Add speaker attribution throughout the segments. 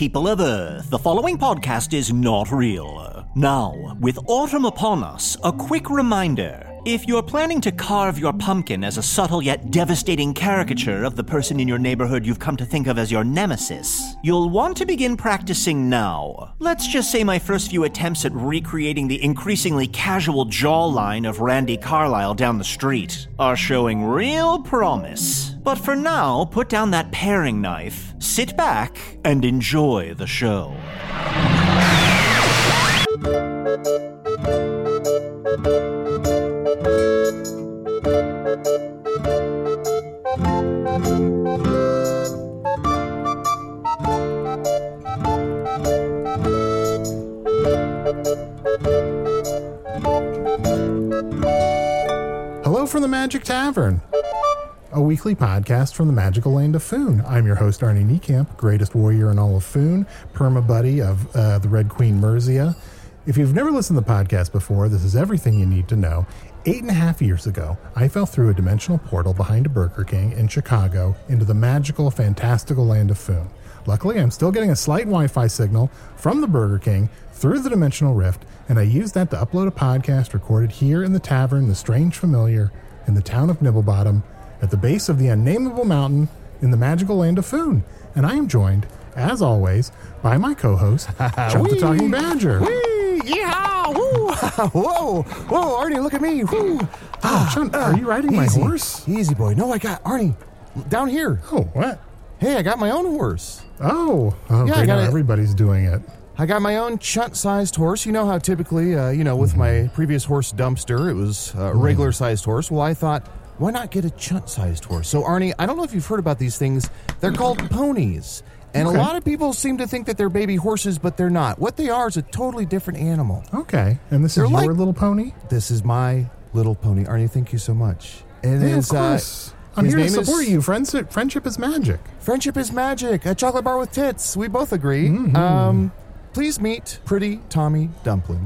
Speaker 1: People of Earth, the following podcast is not real. Now, with autumn upon us, a quick reminder. If you're planning to carve your pumpkin as a subtle yet devastating caricature of the person in your neighborhood you've come to think of as your nemesis, you'll want to begin practicing now. Let's just say my first few attempts at recreating the increasingly casual jawline of Randy Carlyle down the street are showing real promise. But for now, put down that paring knife, sit back, and enjoy the show.
Speaker 2: Hello from the Magic Tavern, a weekly podcast from the magical land of Foon. I'm your host, Arnie Niekamp, greatest warrior in all of Foon, perma buddy of the Red Queen Merzia. If you've never listened to the podcast before, this is everything you need to know. 8.5 years ago, I fell through a dimensional portal behind a Burger King in Chicago into the magical, fantastical land of Foon. Luckily, I'm still getting a slight Wi-Fi signal from the Burger King through the dimensional rift, and I used that to upload a podcast recorded here in the tavern, The Strange Familiar, in the town of Nibblebottom, at the base of the unnameable mountain in the magical land of Foon. And I am joined, as always, by my co-host, Chunt the Talking Badger.
Speaker 3: Whee! Yeehaw! Woo! Whoa! Whoa, Arnie, look at me! Woo!
Speaker 2: Chunt, are you riding my horse?
Speaker 3: Easy, boy. No, I got Arnie down here.
Speaker 2: Oh, what?
Speaker 3: Hey, I got my own horse.
Speaker 2: Oh,
Speaker 3: Yeah,
Speaker 2: great,
Speaker 3: I got
Speaker 2: now
Speaker 3: it.
Speaker 2: everybody's doing it.
Speaker 3: I got my own chunt-sized horse. You know how typically, with my previous horse Dumpster, it was a regular-sized horse. Well, I thought, why not get a chunt-sized horse? So, Arnie, I don't know if you've heard about these things. They're called ponies. And
Speaker 2: Okay.
Speaker 3: a lot of people seem to think that they're baby horses, but they're not. What they are is a totally different animal.
Speaker 2: Okay, and this
Speaker 3: They're
Speaker 2: is
Speaker 3: like-
Speaker 2: your little pony?
Speaker 3: This is my little pony. Arnie, thank you so much. And
Speaker 2: Yeah, of course. I'm
Speaker 3: his
Speaker 2: here to
Speaker 3: name is-
Speaker 2: support you. Friendship is magic.
Speaker 3: Friendship is magic. A chocolate bar with tits. We both agree. Please meet Pretty Tommy Dumpling.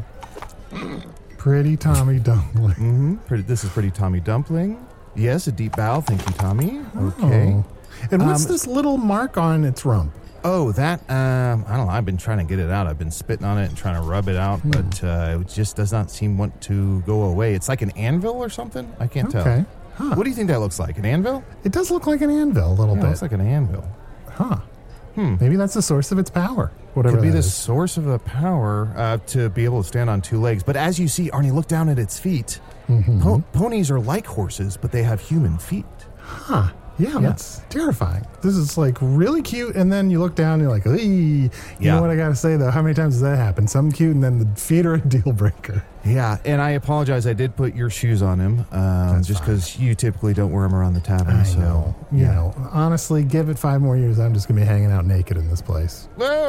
Speaker 2: Pretty Tommy Dumpling.
Speaker 3: This is Pretty Tommy Dumpling. Yes, a deep bow. Thank you, Tommy. Okay.
Speaker 2: Oh. And what's this little mark on its rump?
Speaker 3: Oh, that, I don't know. I've been trying to get it out. I've been spitting on it and trying to rub it out, but it just does not seem want to go away. It's like an anvil or something? I can't tell.
Speaker 2: Okay. Huh.
Speaker 3: What do you think that looks like? An anvil?
Speaker 2: It does look like an anvil a little
Speaker 3: Yeah, it
Speaker 2: bit.
Speaker 3: looks like an anvil.
Speaker 2: Huh. Maybe that's the source of its power. Whatever
Speaker 3: Could be
Speaker 2: that
Speaker 3: the
Speaker 2: is.
Speaker 3: source of the power to be able to stand on two legs. But as you see, Arnie, look down at its feet. Ponies are like horses, but they have human feet.
Speaker 2: Huh. Yeah, that's terrifying. This is like really cute, and then you look down and you're like, "Ee." You
Speaker 3: Yeah.
Speaker 2: know what I gotta say though? How many times does that happen? Some cute, and then the feet are a deal breaker.
Speaker 3: Yeah, and I apologize. I did put your shoes on him just because you typically don't wear them around the tavern.
Speaker 2: I
Speaker 3: so,
Speaker 2: know. You know, honestly, give it 5 more years, I'm just gonna be hanging out naked in this place.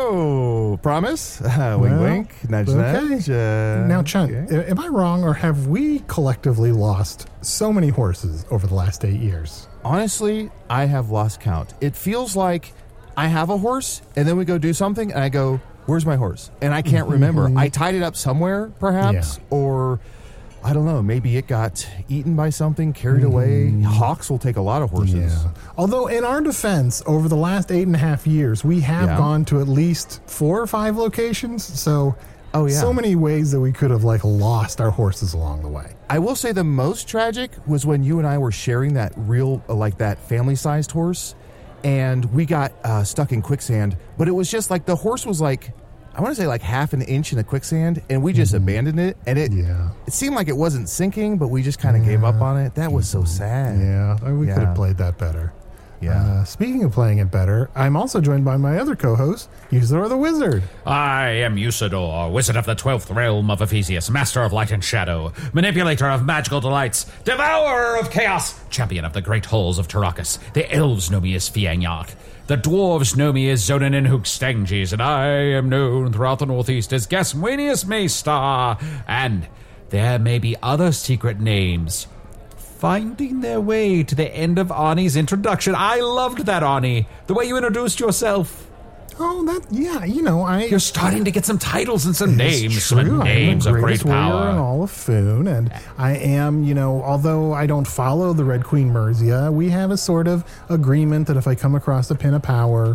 Speaker 3: Whoa! Promise? Wink,
Speaker 2: Well,
Speaker 3: wink. Nudge,
Speaker 2: okay.
Speaker 3: nudge.
Speaker 2: Now, Chunt,
Speaker 3: okay.
Speaker 2: am I wrong, or have we collectively lost so many horses over the last 8 years?
Speaker 3: Honestly, I have lost count. It feels like I have a horse, and then we go do something, and I go, where's my horse? And I can't remember. I tied it up somewhere, perhaps, or I don't know, maybe it got eaten by something, carried away. Hawks will take a lot of horses.
Speaker 2: Yeah. Although, in our defense, over the last 8.5 years, we have
Speaker 3: Yeah.
Speaker 2: gone to at least 4 or 5 locations. So,
Speaker 3: Oh, yeah.
Speaker 2: so many ways that we could have lost our horses along the way.
Speaker 3: I will say the most tragic was when you and I were sharing that real, that family-sized horse, and we got stuck in quicksand, but it was just like the horse was I want to say half an inch in the quicksand, and we just abandoned it, and it seemed like it wasn't sinking, but we just kind of gave up on it. That was so sad.
Speaker 2: Yeah, we could
Speaker 3: Yeah.
Speaker 2: have played that better.
Speaker 3: Yeah.
Speaker 2: Speaking of playing it better, I'm also joined by my other co-host, Usador the Wizard.
Speaker 4: I am Usador, wizard of the 12th realm of Ephesius, master of light and shadow, manipulator of magical delights, devourer of chaos, champion of the great halls of Tarakas. The elves know me as Fiangyak. The dwarves know me as Zonin and Hookstanges, and I am known throughout the Northeast as Gaswanius Maystar. And there may be other secret names finding their way to the end of Arnie's introduction. I loved that, Arnie. The way you introduced yourself.
Speaker 2: Oh,
Speaker 4: You're starting to get some titles and some
Speaker 2: It's
Speaker 4: names, some
Speaker 2: true.
Speaker 4: names
Speaker 2: I'm
Speaker 4: of
Speaker 2: the
Speaker 4: great
Speaker 2: greatest warrior in
Speaker 4: power.
Speaker 2: all of Foon, and I am, although I don't follow the Red Queen Merzia, we have a sort of agreement that if I come across a pin of power,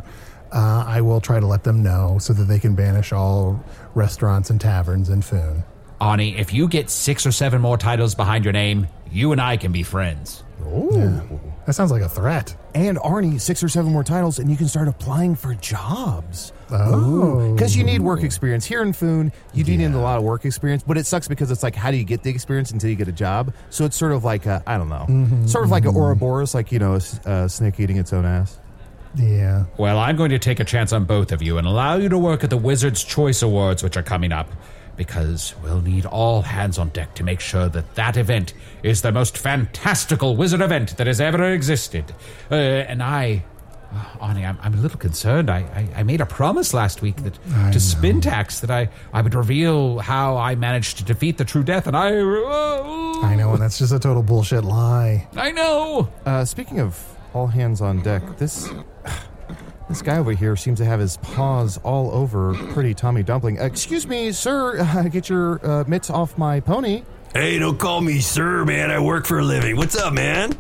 Speaker 2: I will try to let them know so that they can banish all restaurants and taverns in Foon.
Speaker 4: Arnie, if you get 6 or 7 more titles behind your name, you and I can be friends.
Speaker 2: Yeah. That sounds like a threat.
Speaker 3: And Arnie, 6 or 7 more titles, and you can start applying for jobs.
Speaker 2: Oh.
Speaker 3: Because you need work experience. Here in Foon, you do need a lot of work experience, but it sucks because it's like, how do you get the experience until you get a job? So it's sort of like a, I don't know, sort of like an Ouroboros, like, a snake eating its own ass.
Speaker 2: Yeah.
Speaker 4: Well, I'm going to take a chance on both of you and allow you to work at the Wizard's Choice Awards, which are coming up, because we'll need all hands on deck to make sure that event is the most fantastical wizard event that has ever existed. Arnie, I'm a little concerned. I made a promise last week that to Spintax that I would reveal how I managed to defeat the True Death, and I
Speaker 2: know, and that's just a total bullshit lie.
Speaker 4: I know.
Speaker 3: Speaking of all hands on deck, this guy over here seems to have his paws all over Pretty Tommy Dumpling. Excuse me, sir, get your mitts off my pony.
Speaker 5: Hey, don't call me sir, man. I work for a living. What's up, man?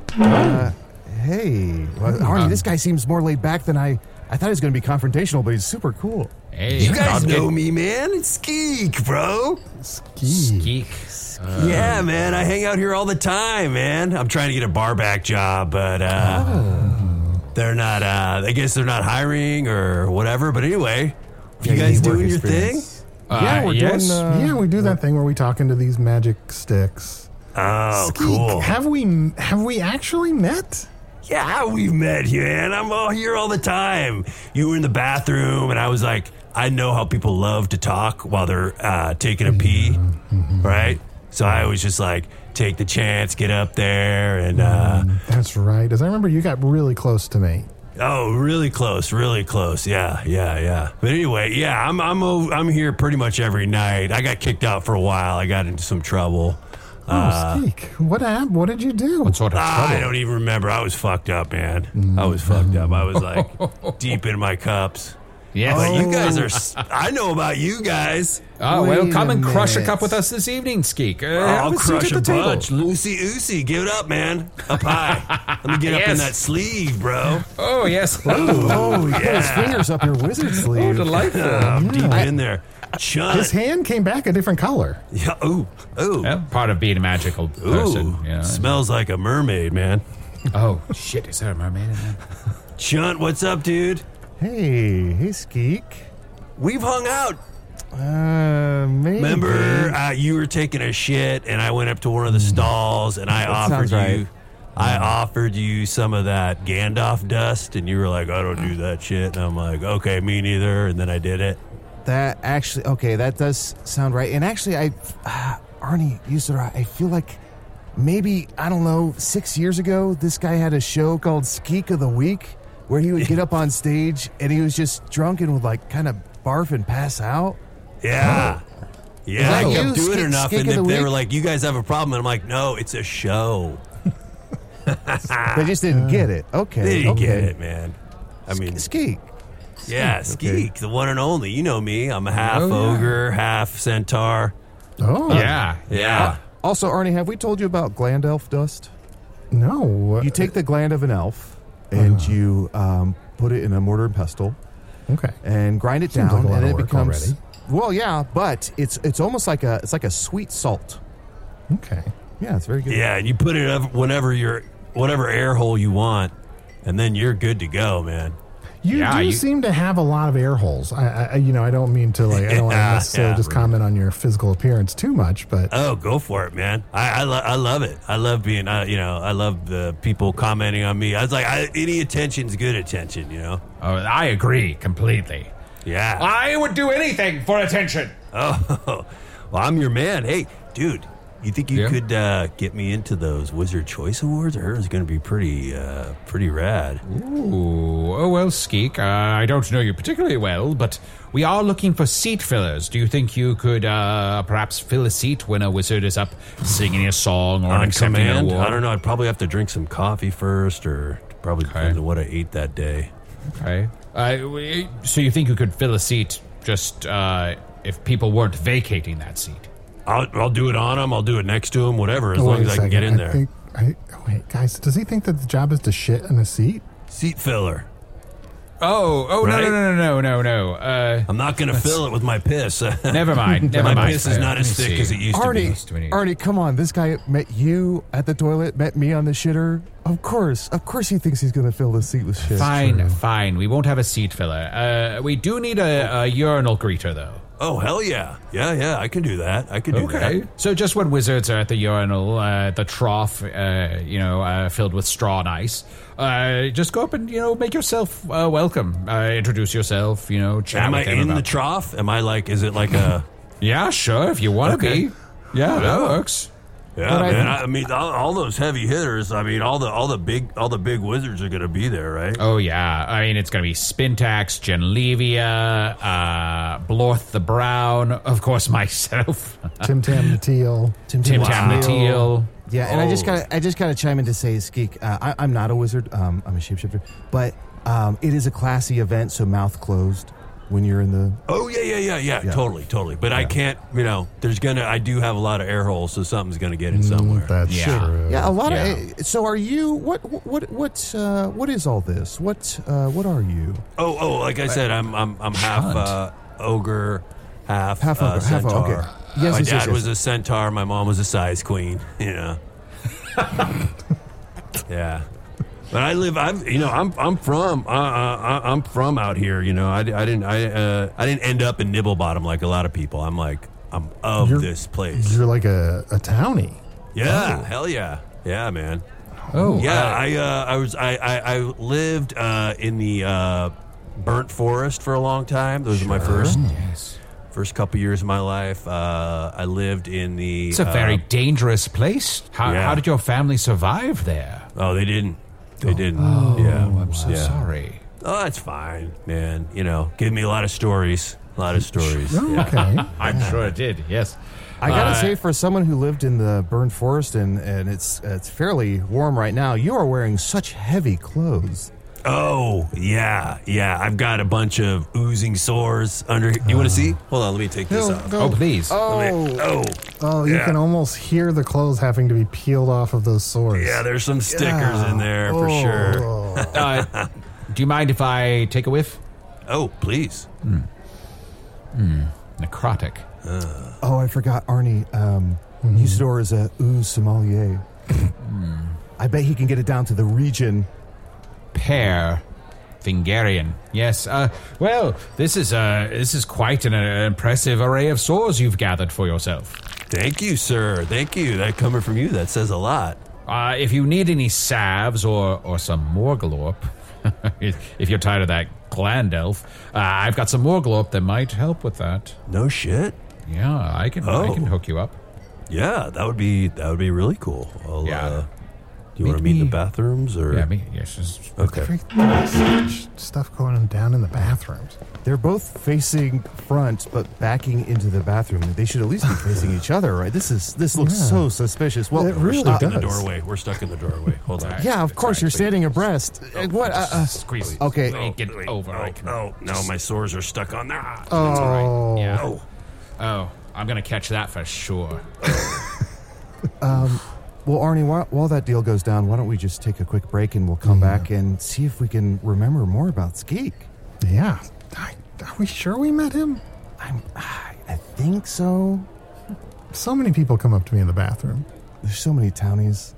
Speaker 3: Hey, Arnie, this guy seems more laid back than I thought he was going to be confrontational, but he's super cool.
Speaker 4: Hey,
Speaker 5: you guys know me, man. It's Skeek, bro.
Speaker 4: Skeek.
Speaker 5: Yeah, man. I hang out here all the time, man. I'm trying to get a barback job, but they're not, I guess they're not hiring or whatever. But anyway, you guys doing your thing?
Speaker 3: Yeah, we're doing...
Speaker 2: we do that thing where we talk into these magic sticks.
Speaker 5: Oh,
Speaker 2: Skeek,
Speaker 5: cool.
Speaker 2: Have we actually met?
Speaker 5: Yeah, we've met you, man. I'm all here all the time. You were in the bathroom, and I was like, I know how people love to talk while they're taking a pee, right? So I was just like, take the chance, get up there, and...
Speaker 2: That's right. As I remember, you got really close to me.
Speaker 5: Oh, really close, really close. Yeah. But anyway, yeah, I'm here pretty much every night. I got kicked out for a while. I got into some trouble.
Speaker 2: Skeek, what happened? What did you do?
Speaker 4: What sort of trouble?
Speaker 5: I don't even remember. I was fucked up, man. I was fucked up. I was like deep in my cups.
Speaker 4: Yes.
Speaker 5: But you guys are... I know about you guys.
Speaker 4: Oh, well,
Speaker 3: Wait
Speaker 4: come
Speaker 3: a
Speaker 4: and crush a
Speaker 3: minute.
Speaker 4: cup with us this evening, Skeek.
Speaker 5: I'll
Speaker 4: have a seat
Speaker 5: crush
Speaker 4: at
Speaker 5: a
Speaker 4: the table.
Speaker 5: bunch. Lucy Oosie, give it up, man. Up high. Let me get up in
Speaker 4: Yes.
Speaker 5: that sleeve, bro.
Speaker 4: Oh, yes.
Speaker 3: Oh, he put his fingers up your wizard sleeve.
Speaker 4: Oh, delightful.
Speaker 5: I'm deep in there. Chunt.
Speaker 2: His hand came back a different color.
Speaker 5: Yeah, ooh.
Speaker 4: Yeah, part of being a magical person.
Speaker 5: Ooh.
Speaker 4: You know.
Speaker 5: Smells like a mermaid, man.
Speaker 4: Oh, shit. Is there a mermaid in there?
Speaker 5: Chunt, what's up, dude?
Speaker 3: Hey, Skeek.
Speaker 5: We've hung out.
Speaker 3: Maybe.
Speaker 5: Remember, you were taking a shit, and I went up to one of the stalls, and I offered
Speaker 3: sounds
Speaker 5: you...
Speaker 3: right.
Speaker 5: I offered you some of that Gandalf dust, and you were like, I don't do that shit. And I'm like, okay, me neither. And then I did it.
Speaker 3: That actually, okay, that does sound right. And actually, Arnie, I feel like maybe, I don't know, 6 years ago, this guy had a show called Skeek of the Week, where he would get up on stage, and he was just drunk and would, like, kind of barf and pass out.
Speaker 5: Yeah. Yeah, I
Speaker 3: that
Speaker 5: kept
Speaker 3: you,
Speaker 5: doing it enough,
Speaker 3: Skeek
Speaker 5: and
Speaker 3: of the
Speaker 5: they were
Speaker 3: Week?
Speaker 5: like, you guys have a problem. And I'm like, no, it's a show.
Speaker 3: They just didn't get it. Okay.
Speaker 5: They didn't
Speaker 3: okay.
Speaker 5: get it, man. I mean,
Speaker 3: Skeek.
Speaker 5: yeah, Skeek, the one and only. You know me. I'm a half
Speaker 4: Oh, yeah.
Speaker 5: ogre, half centaur.
Speaker 2: Oh.
Speaker 5: Yeah.
Speaker 3: Also, Arnie, have we told you about gland elf dust?
Speaker 2: No.
Speaker 3: You take the gland of an elf, and you put it in a mortar and pestle,
Speaker 2: Okay.
Speaker 3: and grind it
Speaker 2: Seems
Speaker 3: down,
Speaker 2: like a lot
Speaker 3: and
Speaker 2: of
Speaker 3: it
Speaker 2: work
Speaker 3: becomes...
Speaker 2: already.
Speaker 3: Well, yeah, but it's almost like a sweet salt.
Speaker 2: Okay.
Speaker 3: Yeah, it's very good.
Speaker 5: Yeah, and you put it up whatever air hole you want, and then you're good to go, man.
Speaker 2: You seem to have a lot of air holes. I don't mean to I don't want to necessarily just comment on your physical appearance too much, but
Speaker 5: Oh, go for it, man. I love it. I love being, I love the people commenting on me. I was like, any attention's good attention, you know?
Speaker 4: Oh, I agree completely.
Speaker 5: Yeah.
Speaker 4: I would do anything for attention.
Speaker 5: Oh, well, I'm your man. Hey, dude, you think you
Speaker 4: Yeah?
Speaker 5: could get me into those Wizard Choice Awards? I heard it's going to be pretty rad.
Speaker 4: Ooh, oh well, Skeek, I don't know you particularly well, but we are looking for seat fillers. Do you think you could perhaps fill a seat when a wizard is up singing a song or
Speaker 5: On
Speaker 4: accepting an
Speaker 5: command?
Speaker 4: award?
Speaker 5: I don't know. I'd probably have to drink some coffee first, or probably depends on what I ate that day.
Speaker 4: Okay. So you think you could fill a seat just if people weren't vacating that seat?
Speaker 5: I'll do it on them. I'll do it next to them. Whatever, as
Speaker 2: Oh,
Speaker 5: long
Speaker 2: wait
Speaker 5: as
Speaker 2: a
Speaker 5: I can get in
Speaker 2: second.
Speaker 5: there.
Speaker 2: Wait, guys, does he think that the job is to shit in a seat?
Speaker 5: Seat filler.
Speaker 4: Oh,
Speaker 5: Right?
Speaker 4: no.
Speaker 5: I'm not going to fill it with my piss.
Speaker 4: Never mind.
Speaker 5: my
Speaker 4: mind.
Speaker 5: piss is not as thick as it used to be.
Speaker 3: Arnie, come on. This guy met you at the toilet, met me on the shitter. Of course he thinks he's going to fill the seat with shit.
Speaker 4: Fine. We won't have a seat filler. We do need a urinal greeter, though.
Speaker 5: Oh, hell yeah. Yeah, I can do that. I can do that.
Speaker 4: So just when wizards are at the urinal, the trough, filled with straw and ice, just go up and, make yourself welcome. Introduce yourself, chat
Speaker 5: Am I
Speaker 4: with them
Speaker 5: in
Speaker 4: about
Speaker 5: the trough? Am I like, is it like a...
Speaker 4: Yeah, sure, if you want to
Speaker 5: Okay.
Speaker 4: be. Yeah, that works.
Speaker 5: Yeah, man. I mean, all those heavy hitters. I mean, all the big wizards are going to be there, right?
Speaker 4: Oh, yeah. I mean, it's going to be Spintax, Genlevia, Blorth the Brown, of course, myself.
Speaker 2: Tim Tam the Teal.
Speaker 4: Tim Tam the Teal.
Speaker 3: Yeah, and I just gotta chime in to say, Skeek, I'm not a wizard. I'm a shapeshifter, but it is a classy event, so mouth closed when you're in the.
Speaker 5: Oh yeah. Totally. But I can't. I do have a lot of air holes, so something's gonna get in somewhere.
Speaker 2: That's
Speaker 4: Yeah.
Speaker 2: true.
Speaker 3: Yeah, a lot
Speaker 4: Yeah.
Speaker 3: of. So are you? What is all this? What are you?
Speaker 5: Oh, like I said, I'm half ogre, half
Speaker 3: Half ogre, half
Speaker 5: centaur.
Speaker 3: okay. Yes,
Speaker 5: My
Speaker 3: yes,
Speaker 5: dad
Speaker 3: yes,
Speaker 5: was a centaur. My mom was a size queen. Yeah. But I'm from out here. I didn't end up in Nibblebottom like a lot of people. I'm of
Speaker 2: You're-
Speaker 5: this place.
Speaker 2: You're like a townie.
Speaker 5: Yeah, hell yeah, man.
Speaker 4: Oh,
Speaker 5: Yeah, I lived in the burnt forest for a long time. Those were my first couple years of my life. I lived in the.
Speaker 4: It's a very dangerous place. How did your family survive there?
Speaker 5: Oh, they didn't. They didn't.
Speaker 4: Oh,
Speaker 5: Yeah,
Speaker 4: I'm so sorry.
Speaker 5: Oh, that's fine, man. Give me a lot of stories. Yeah.
Speaker 2: Okay.
Speaker 4: I'm sure it did, yes.
Speaker 3: I gotta say, for someone who lived in the burned forest and it's fairly warm right now, you are wearing such heavy clothes.
Speaker 5: Oh, yeah. I've got a bunch of oozing sores under. You want to see? Hold on, let me take this off.
Speaker 4: Oh, please.
Speaker 2: Oh, you
Speaker 5: Yeah.
Speaker 2: can almost hear the clothes having to be peeled off of those sores.
Speaker 5: Yeah, there's some stickers in there for sure.
Speaker 4: Do you mind if I take a whiff?
Speaker 5: Oh, please.
Speaker 4: Necrotic.
Speaker 3: Oh, I forgot, Arnie. Usador is a ooze sommelier. I bet he can get it down to the region.
Speaker 4: Pear. Fingarian. Yes. Well, this is quite an impressive array of sores you've gathered for yourself.
Speaker 5: Thank you, sir. Thank you. That coming from you, that says a lot.
Speaker 4: If you need any salves or some Morglorp, if you're tired of that Glandelf, I've got some Morglorp that might help with that.
Speaker 5: No shit.
Speaker 4: Yeah, I can hook you up.
Speaker 5: Yeah, that would be really cool.
Speaker 4: Yeah.
Speaker 5: Do you want to meet in the bathrooms or?
Speaker 4: Yeah, yes.
Speaker 5: Okay.
Speaker 2: Freak, stuff going on down in the bathrooms.
Speaker 3: They're both facing front, but backing into the bathroom. They should at least be facing each other, right? This looks so suspicious. Well,
Speaker 2: It really
Speaker 5: Stuck in the
Speaker 2: does.
Speaker 5: doorway. We're stuck in the doorway. Hold on.
Speaker 3: yeah, of course, you're standing abreast. What?
Speaker 4: Squeeze.
Speaker 3: Okay.
Speaker 4: Get over. I can.
Speaker 5: Oh, no, my sores are stuck on there.
Speaker 4: That's all right. Yeah.
Speaker 5: Oh.
Speaker 4: Oh, I'm gonna catch that for sure.
Speaker 3: Well, Arnie, while that deal goes down, why don't we just take a quick break and we'll come back and see if we can remember more about Skeek.
Speaker 2: Yeah. Are we sure we met him?
Speaker 3: I think so.
Speaker 2: So many people come up to me in the bathroom.
Speaker 3: There's so many townies.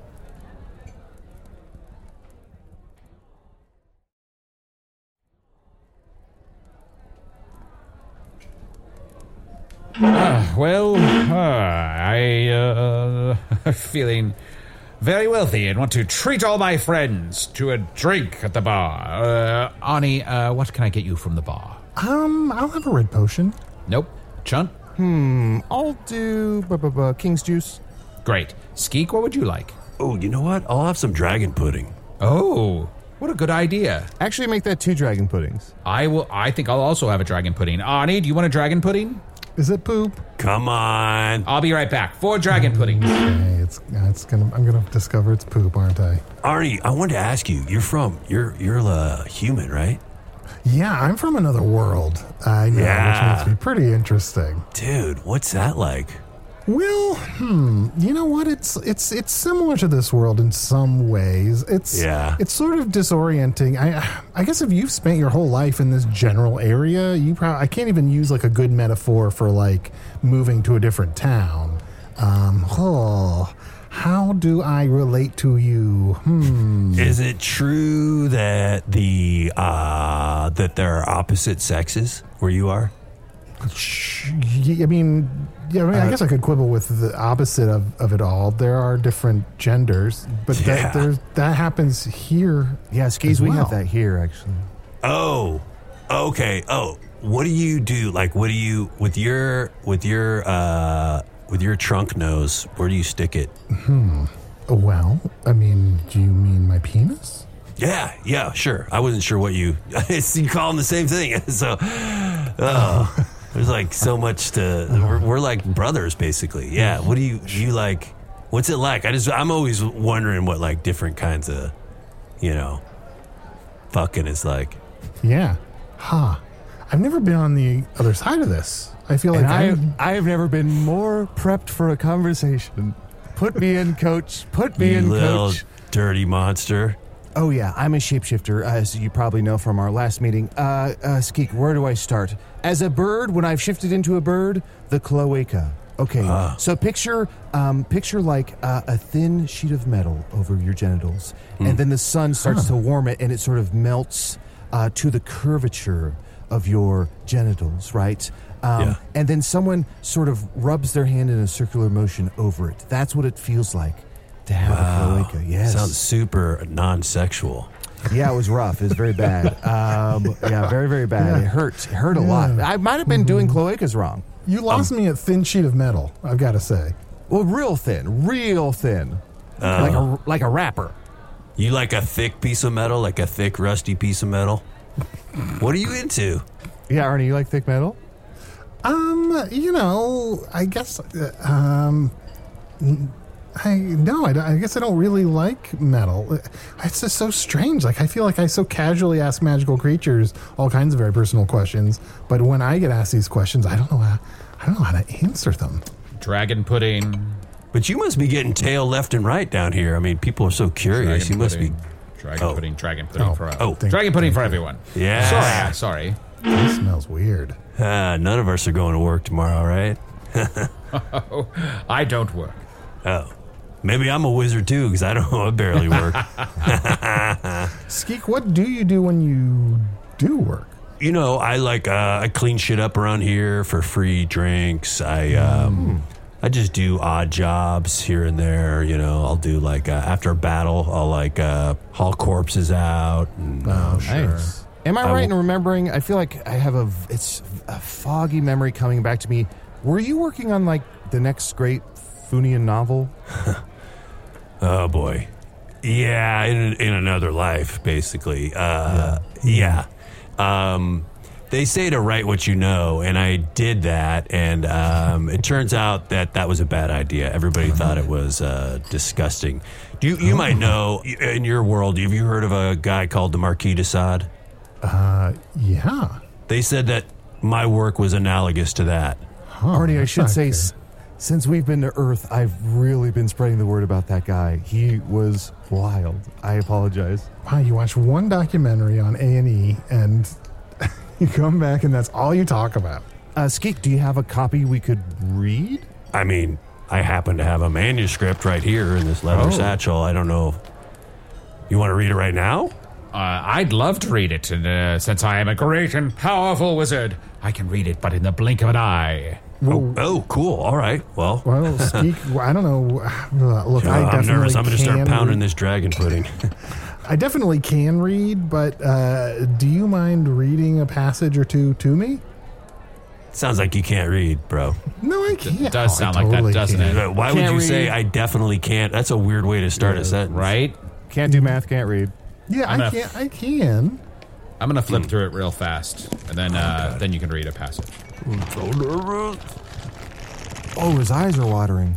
Speaker 4: I'm feeling very wealthy and want to treat all my friends to a drink at the bar. Arnie, what can I get you from the bar?
Speaker 2: I'll have a red potion.
Speaker 4: Nope. Chunt?
Speaker 3: I'll do King's Juice.
Speaker 4: Great. Skeek, what would you like?
Speaker 5: Oh, you know what? I'll have some dragon pudding.
Speaker 4: Oh, what a good idea.
Speaker 3: Actually, make that 2 dragon puddings.
Speaker 4: I think I'll also have a dragon pudding. Arnie, do you want a dragon pudding?
Speaker 2: Is it poop?
Speaker 5: Come on.
Speaker 4: I'll be right back. 4 dragon puddings.
Speaker 2: Okay, I'm gonna discover it's poop, aren't I?
Speaker 5: Arnie, I wanted to ask you. You're a human, right?
Speaker 2: Yeah, I'm from another world. I know,
Speaker 5: Yeah.
Speaker 2: which makes me pretty interesting.
Speaker 5: Dude, what's that like?
Speaker 2: Well, you know what? It's similar to this world in some ways. It's sort of disorienting. I guess if you've spent your whole life in this general area, I can't even use like a good metaphor for like moving to a different town. How do I relate to you?
Speaker 5: Is it true that that there are opposite sexes where you are?
Speaker 2: I mean, I guess I could quibble with the opposite of it all. There are different genders, but that happens here.
Speaker 3: Yeah, Skis, we have that here, actually.
Speaker 5: Oh, okay. Oh, what do you do? Like, what do you with your trunk nose? Where do you stick it?
Speaker 2: Well, I mean, do you mean my penis?
Speaker 5: Yeah, sure. I wasn't sure what you call them the same thing. So, there's like so much to. We're like brothers, basically. Yeah. What do you like? What's it like? I'm always wondering what like different kinds of, fucking is like.
Speaker 2: Yeah. I've never been on the other side of this. I feel like
Speaker 3: I have never been more prepped for a conversation. Put me in, coach. Put me in,
Speaker 5: little
Speaker 3: coach.
Speaker 5: Dirty monster.
Speaker 3: Oh, yeah, I'm a shapeshifter, as you probably know from our last meeting. Skeek, where do I start? As a bird, when I've shifted into a bird, the cloaca. Okay, so picture like a thin sheet of metal over your genitals, and then the sun starts to warm it, and it sort of melts to the curvature of your genitals, right? And then someone sort of rubs their hand in a circular motion over it. That's what it feels like to have a cloaca. Yes.
Speaker 5: Sounds super non-sexual.
Speaker 3: Yeah, it was rough. It was very bad. Very, very bad. Yeah. It hurt. It hurt a lot. I might have been doing cloacas wrong.
Speaker 2: You lost me at thin sheet of metal, I've got to say.
Speaker 3: Well, real thin. Like a wrapper.
Speaker 5: You like a thick piece of metal, like a thick, rusty piece of metal? What are you into?
Speaker 3: Yeah, Arnie, you like thick metal?
Speaker 2: I guess, I guess I don't really like metal. It's just so strange. Like, I feel like I so casually ask magical creatures all kinds of very personal questions, but when I get asked these questions, I don't know how to answer them.
Speaker 4: Dragon pudding.
Speaker 5: But you must be getting tail left and right down here. I mean, people are so curious. You must be.
Speaker 4: Dragon pudding for
Speaker 5: dragon
Speaker 4: pudding for everyone.
Speaker 5: Yeah.
Speaker 4: Sorry.
Speaker 2: This smells weird.
Speaker 5: None of us are going to work tomorrow, right?
Speaker 4: I don't work.
Speaker 5: Oh. Maybe I'm a wizard too, because I barely work.
Speaker 2: Skeek, what do you do when you do work?
Speaker 5: I clean shit up around here for free drinks. I just do odd jobs here and there. I'll do like after a battle, I'll haul corpses out. And,
Speaker 2: sure.
Speaker 3: Nice. Am I right in remembering? I feel like I have a foggy memory coming back to me. Were you working on like the next great Funian novel?
Speaker 5: Oh boy, yeah, in another life, basically. Yeah. They say to write what you know, and I did that, and it turns out that was a bad idea. Everybody thought it was disgusting. You might know, in your world, have you heard of a guy called the Marquis de Sade?
Speaker 2: Yeah.
Speaker 5: They said that my work was analogous to that.
Speaker 3: Arnie, I should say, since we've been to Earth, I've really been spreading the word about that guy. He was wild. I apologize.
Speaker 2: Wow, you watch one documentary on A&E, and you come back, and that's all you talk about.
Speaker 3: Skeek, do you have a copy we could read?
Speaker 5: I mean, I happen to have a manuscript right here in this leather satchel. I don't know. You want to read it right now?
Speaker 4: I'd love to read it, and since I am a great and powerful wizard, I can read it, but in the blink of an eye.
Speaker 5: Oh, cool. All right. Well,
Speaker 2: Skeek, I don't know. Look, I definitely
Speaker 5: I'm nervous. I'm going to start pounding this dragon pudding.
Speaker 2: I definitely can read, but do you mind reading a passage or two to me?
Speaker 5: Sounds like you can't read, bro.
Speaker 2: No, I can't.
Speaker 4: It does sound like that, doesn't it?
Speaker 5: Why would you say I definitely can't? That's a weird way to start a sentence.
Speaker 4: Right?
Speaker 3: Can't do math, can't read.
Speaker 2: Yeah, I can.
Speaker 4: I'm going to flip through it real fast, and then you can read a passage.
Speaker 5: I'm so nervous.
Speaker 3: Oh, his eyes are watering.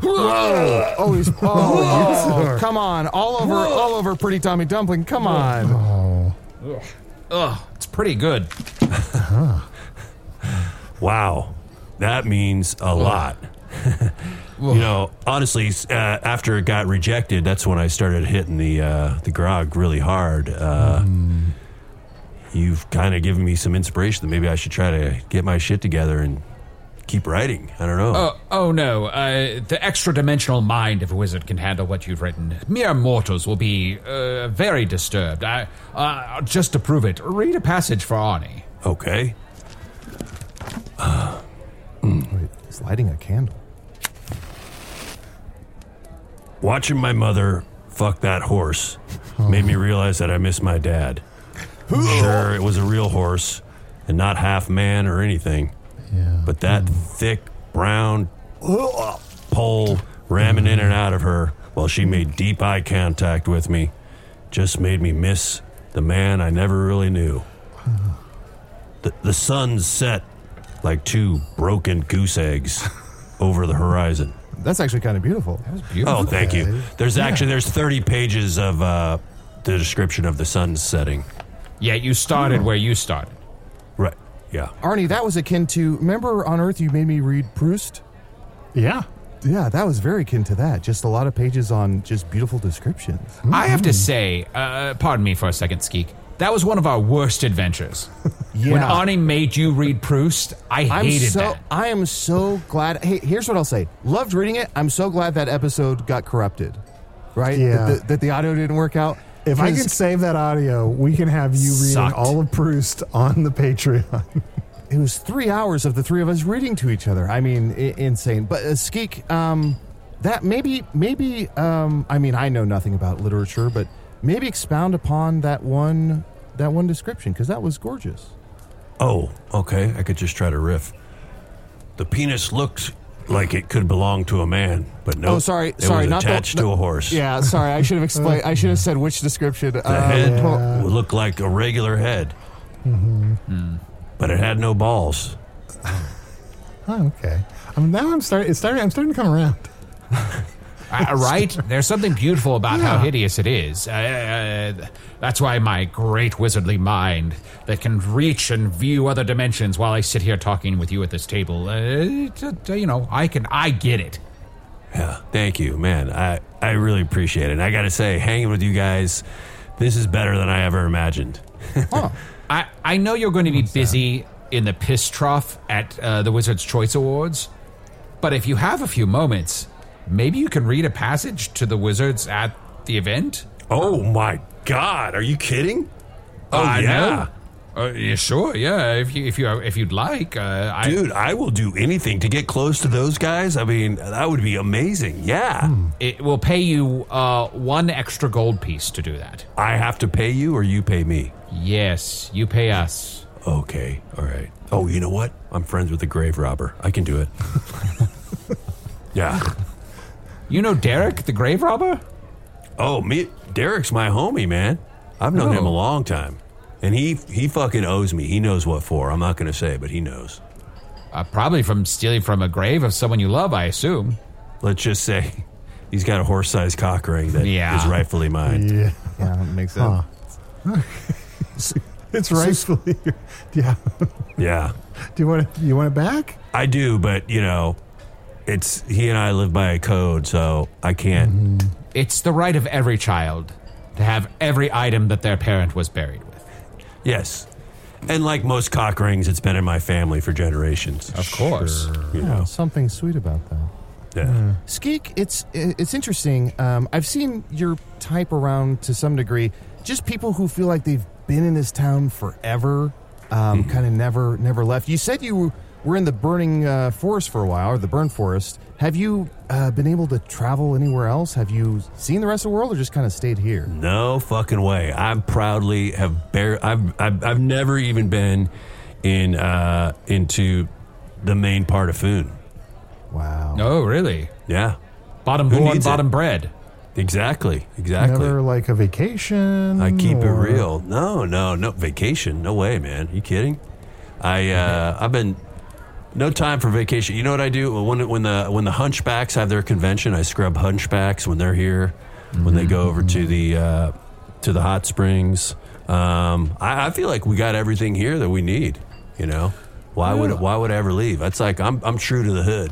Speaker 3: Come on. All over Pretty Tommy Dumpling. Come on.
Speaker 4: It's pretty good.
Speaker 5: Wow. That means a lot. Honestly, after it got rejected, that's when I started hitting the grog really hard. You've kind of given me some inspiration that maybe I should try to get my shit together and keep writing. I don't know.
Speaker 4: Oh no. The extra-dimensional mind of a wizard can handle what you've written. Mere mortals will be very disturbed. Just to prove it, read a passage for Arnie.
Speaker 5: Okay.
Speaker 3: Wait, he's lighting a candle.
Speaker 5: Watching my mother fuck that horse made me realize that I miss my dad. Sure, it was a real horse and not half man or anything.
Speaker 2: Yeah.
Speaker 5: But that thick, brown pole ramming in and out of her while she made deep eye contact with me just made me miss the man I never really knew. The sun set like two broken goose eggs over the horizon.
Speaker 3: That's actually kind of beautiful.
Speaker 4: That was beautiful.
Speaker 5: Oh, thank you. There's 30 pages of the description of the sun setting.
Speaker 4: Yeah, you started where you started.
Speaker 5: Right, yeah.
Speaker 3: Arnie, that was akin to, remember on Earth you made me read Proust?
Speaker 2: Yeah.
Speaker 3: Yeah, that was very akin to that. Just a lot of pages on just beautiful descriptions.
Speaker 4: I have to say, pardon me for a second, Skeek, that was one of our worst adventures.
Speaker 3: Yeah.
Speaker 4: When Arnie made you read Proust, I hated that.
Speaker 3: I am so glad. Hey, here's what I'll say. Loved reading it. I'm so glad that episode got corrupted. Right?
Speaker 2: Yeah.
Speaker 3: That the audio didn't work out.
Speaker 2: If I can save that audio, we can have you reading
Speaker 4: Sucked.
Speaker 2: all of Proust on the Patreon.
Speaker 3: It was 3 hours of the three of us reading to each other. I mean, insane. But Skeek, that maybe. I mean, I know nothing about literature, but maybe expound upon that one description because that was gorgeous.
Speaker 5: Oh, okay. I could just try to riff. The penis looked like it could belong to a man, but no.
Speaker 3: Oh, sorry,
Speaker 5: it was
Speaker 3: not
Speaker 5: attached to a horse.
Speaker 3: Yeah, sorry. I should have explained. I should have said which description.
Speaker 5: The head would look like a regular head, but it had no balls.
Speaker 2: Oh, okay. Now I'm starting to come around.
Speaker 4: Right? There's something beautiful about how hideous it is. That's why my great wizardly mind that can reach and view other dimensions while I sit here talking with you at this table, I get it.
Speaker 5: Yeah, thank you, man. I really appreciate it. And I got to say, hanging with you guys, this is better than I ever imagined.
Speaker 3: Oh.
Speaker 4: I know you're going to be busy in the piss trough at the Wizard's Choice Awards, but if you have a few moments, maybe you can read a passage to the wizards at the event?
Speaker 5: Oh, my God. Are you kidding? Oh,
Speaker 4: yeah. Yeah, sure, yeah. If you'd like,
Speaker 5: dude, I will do anything to get close to those guys. I mean, that would be amazing. Yeah,
Speaker 4: it will pay you 1 extra gold piece to do that.
Speaker 5: I have to pay you, or you pay me?
Speaker 4: Yes, you pay us.
Speaker 5: Okay, all right. Oh, you know what? I'm friends with the grave robber. I can do it. Yeah.
Speaker 4: You know Derek, the grave robber?
Speaker 5: Oh, Derek's my homie, man. I've known him a long time. And he fucking owes me. He knows what for. I'm not going to say, but he knows.
Speaker 4: Probably from stealing from a grave of someone you love, I assume.
Speaker 5: Let's just say he's got a horse-sized cock ring that is rightfully mine.
Speaker 2: Yeah.
Speaker 3: Yeah, that makes sense.
Speaker 2: It's rightfully. Yeah.
Speaker 5: Yeah.
Speaker 2: Do you want it back?
Speaker 5: I do, but he and I live by a code, so I can't.
Speaker 4: It's the right of every child to have every item that their parent was buried with.
Speaker 5: Yes. And like most cock rings, it's been in my family for generations.
Speaker 4: Of course.
Speaker 5: You know.
Speaker 3: Something sweet about that.
Speaker 5: Yeah.
Speaker 3: Skeek, it's interesting. I've seen your type around to some degree. Just people who feel like they've been in this town forever, kind of never left. You said you were in the burning forest for a while, or the burn forest. Have you been able to travel anywhere else? Have you seen the rest of the world, or just kind of stayed here?
Speaker 5: No fucking way. I proudly have I've never even been into the main part of Foon.
Speaker 3: Wow.
Speaker 4: Oh, really?
Speaker 5: Yeah.
Speaker 4: Bottom
Speaker 5: Who
Speaker 4: born,
Speaker 5: needs
Speaker 4: bottom
Speaker 5: it?
Speaker 4: bred.
Speaker 5: Exactly.
Speaker 2: Never like a vacation.
Speaker 5: I keep it
Speaker 2: or-
Speaker 5: real. No vacation. No way, man. You kidding? I've been no time for vacation. You know what I do when the hunchbacks have their convention? I scrub hunchbacks when they're here. When they go over to the hot springs. I feel like we got everything here that we need. You know, why would I ever leave? That's like I'm true to the hood.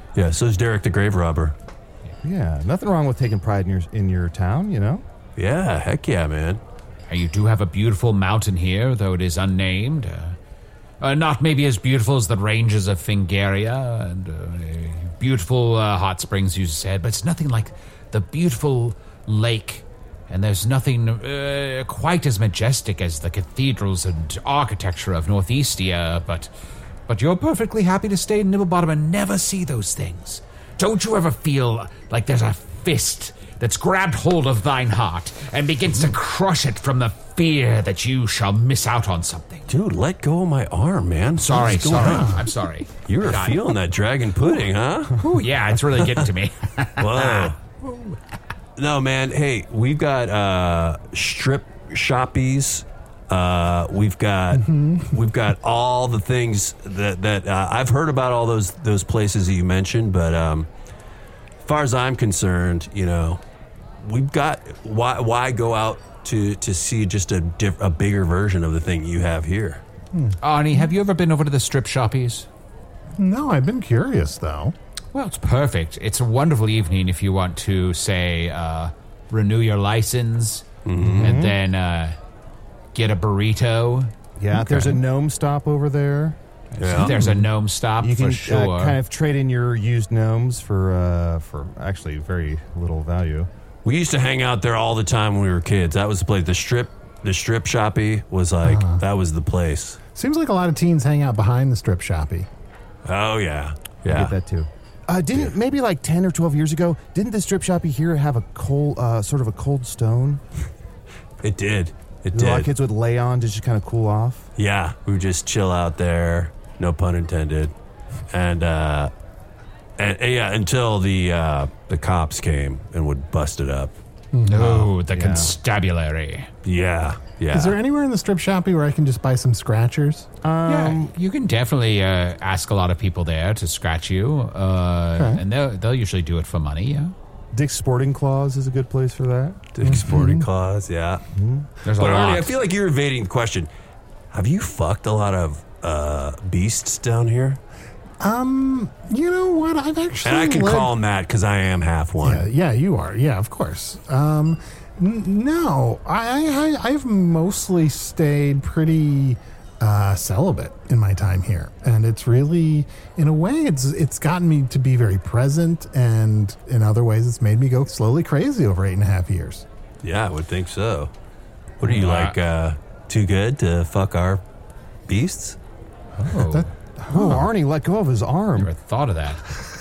Speaker 5: Yeah, so is Derek the Grave Robber.
Speaker 3: Yeah, nothing wrong with taking pride in your town, you know?
Speaker 5: Yeah, heck yeah, man.
Speaker 4: And you do have a beautiful mountain here, though it is unnamed. Not maybe as beautiful as the ranges of Fingaria, and beautiful hot springs, you said, but it's nothing like the beautiful lake. And there's nothing quite as majestic as the cathedrals and architecture of Northeastia, but you're perfectly happy to stay in Nibblebottom and never see those things. Don't you ever feel like there's a fist that's grabbed hold of thine heart and begins to crush it from the fear that you shall miss out on something?
Speaker 5: Dude, let go of my arm, man.
Speaker 4: Sorry.
Speaker 5: What's going on?
Speaker 4: I'm sorry.
Speaker 5: You were feeling that dragon pudding, huh?
Speaker 4: Ooh, yeah, it's really getting to me.
Speaker 5: Whoa. No, man. Hey, we've got strip shoppies. We've got all the things that I've heard about all those places that you mentioned, but as far as I'm concerned, you know, we've got why go out to see just a bigger version of the thing you have here.
Speaker 4: Arnie, have you ever been over to the strip shoppies?
Speaker 2: No, I've been curious, though.
Speaker 4: Well, it's perfect. It's a wonderful evening if you want to, say, renew your license and then get a burrito.
Speaker 3: Yeah, there's a gnome stop over there.
Speaker 5: Yeah.
Speaker 4: There's a gnome stop
Speaker 3: You
Speaker 4: for
Speaker 3: can
Speaker 4: sure.
Speaker 3: kind of trade in your used gnomes for actually very little value.
Speaker 5: We used to hang out there all the time when we were kids. That was the place. The strip shoppy was like that was the place.
Speaker 2: Seems like a lot of teens hang out behind the strip shoppy.
Speaker 5: Oh yeah,
Speaker 3: I get that too. Didn't maybe like 10 or 12 years ago? Didn't the strip shoppy here have a cold, sort of a cold stone?
Speaker 5: It did. It
Speaker 3: A lot
Speaker 5: did.
Speaker 3: of kids would lay on to just kind of cool off.
Speaker 5: Yeah, we would just chill out there. No pun intended. And yeah, until the cops came and would bust it up.
Speaker 4: No, the constabulary.
Speaker 5: Yeah.
Speaker 2: Is there anywhere in the strip shoppy where I can just buy some scratchers?
Speaker 4: Yeah, you can definitely ask a lot of people there to scratch you, and they'll usually do it for money. Yeah,
Speaker 3: Dick's Sporting Claws is a good place for that.
Speaker 5: Dick's Sporting Claws, yeah.
Speaker 4: there's a
Speaker 5: But
Speaker 4: lot.
Speaker 5: Arnie, I feel like you're evading the question. Have you fucked a lot of beasts down here?
Speaker 2: You know what? I've actually.
Speaker 5: And I can
Speaker 2: lived-
Speaker 5: call them that because I am half one.
Speaker 2: Yeah, you are. Yeah, of course. No, I've mostly stayed pretty celibate in my time here, and it's really, in a way, it's gotten me to be very present, and in other ways, it's made me go slowly crazy over 8.5 years.
Speaker 5: Yeah, I would think so. What are you like? Too good to fuck our beasts?
Speaker 4: Oh,
Speaker 3: Oh, Arnie let go of his arm.
Speaker 4: never thought of that.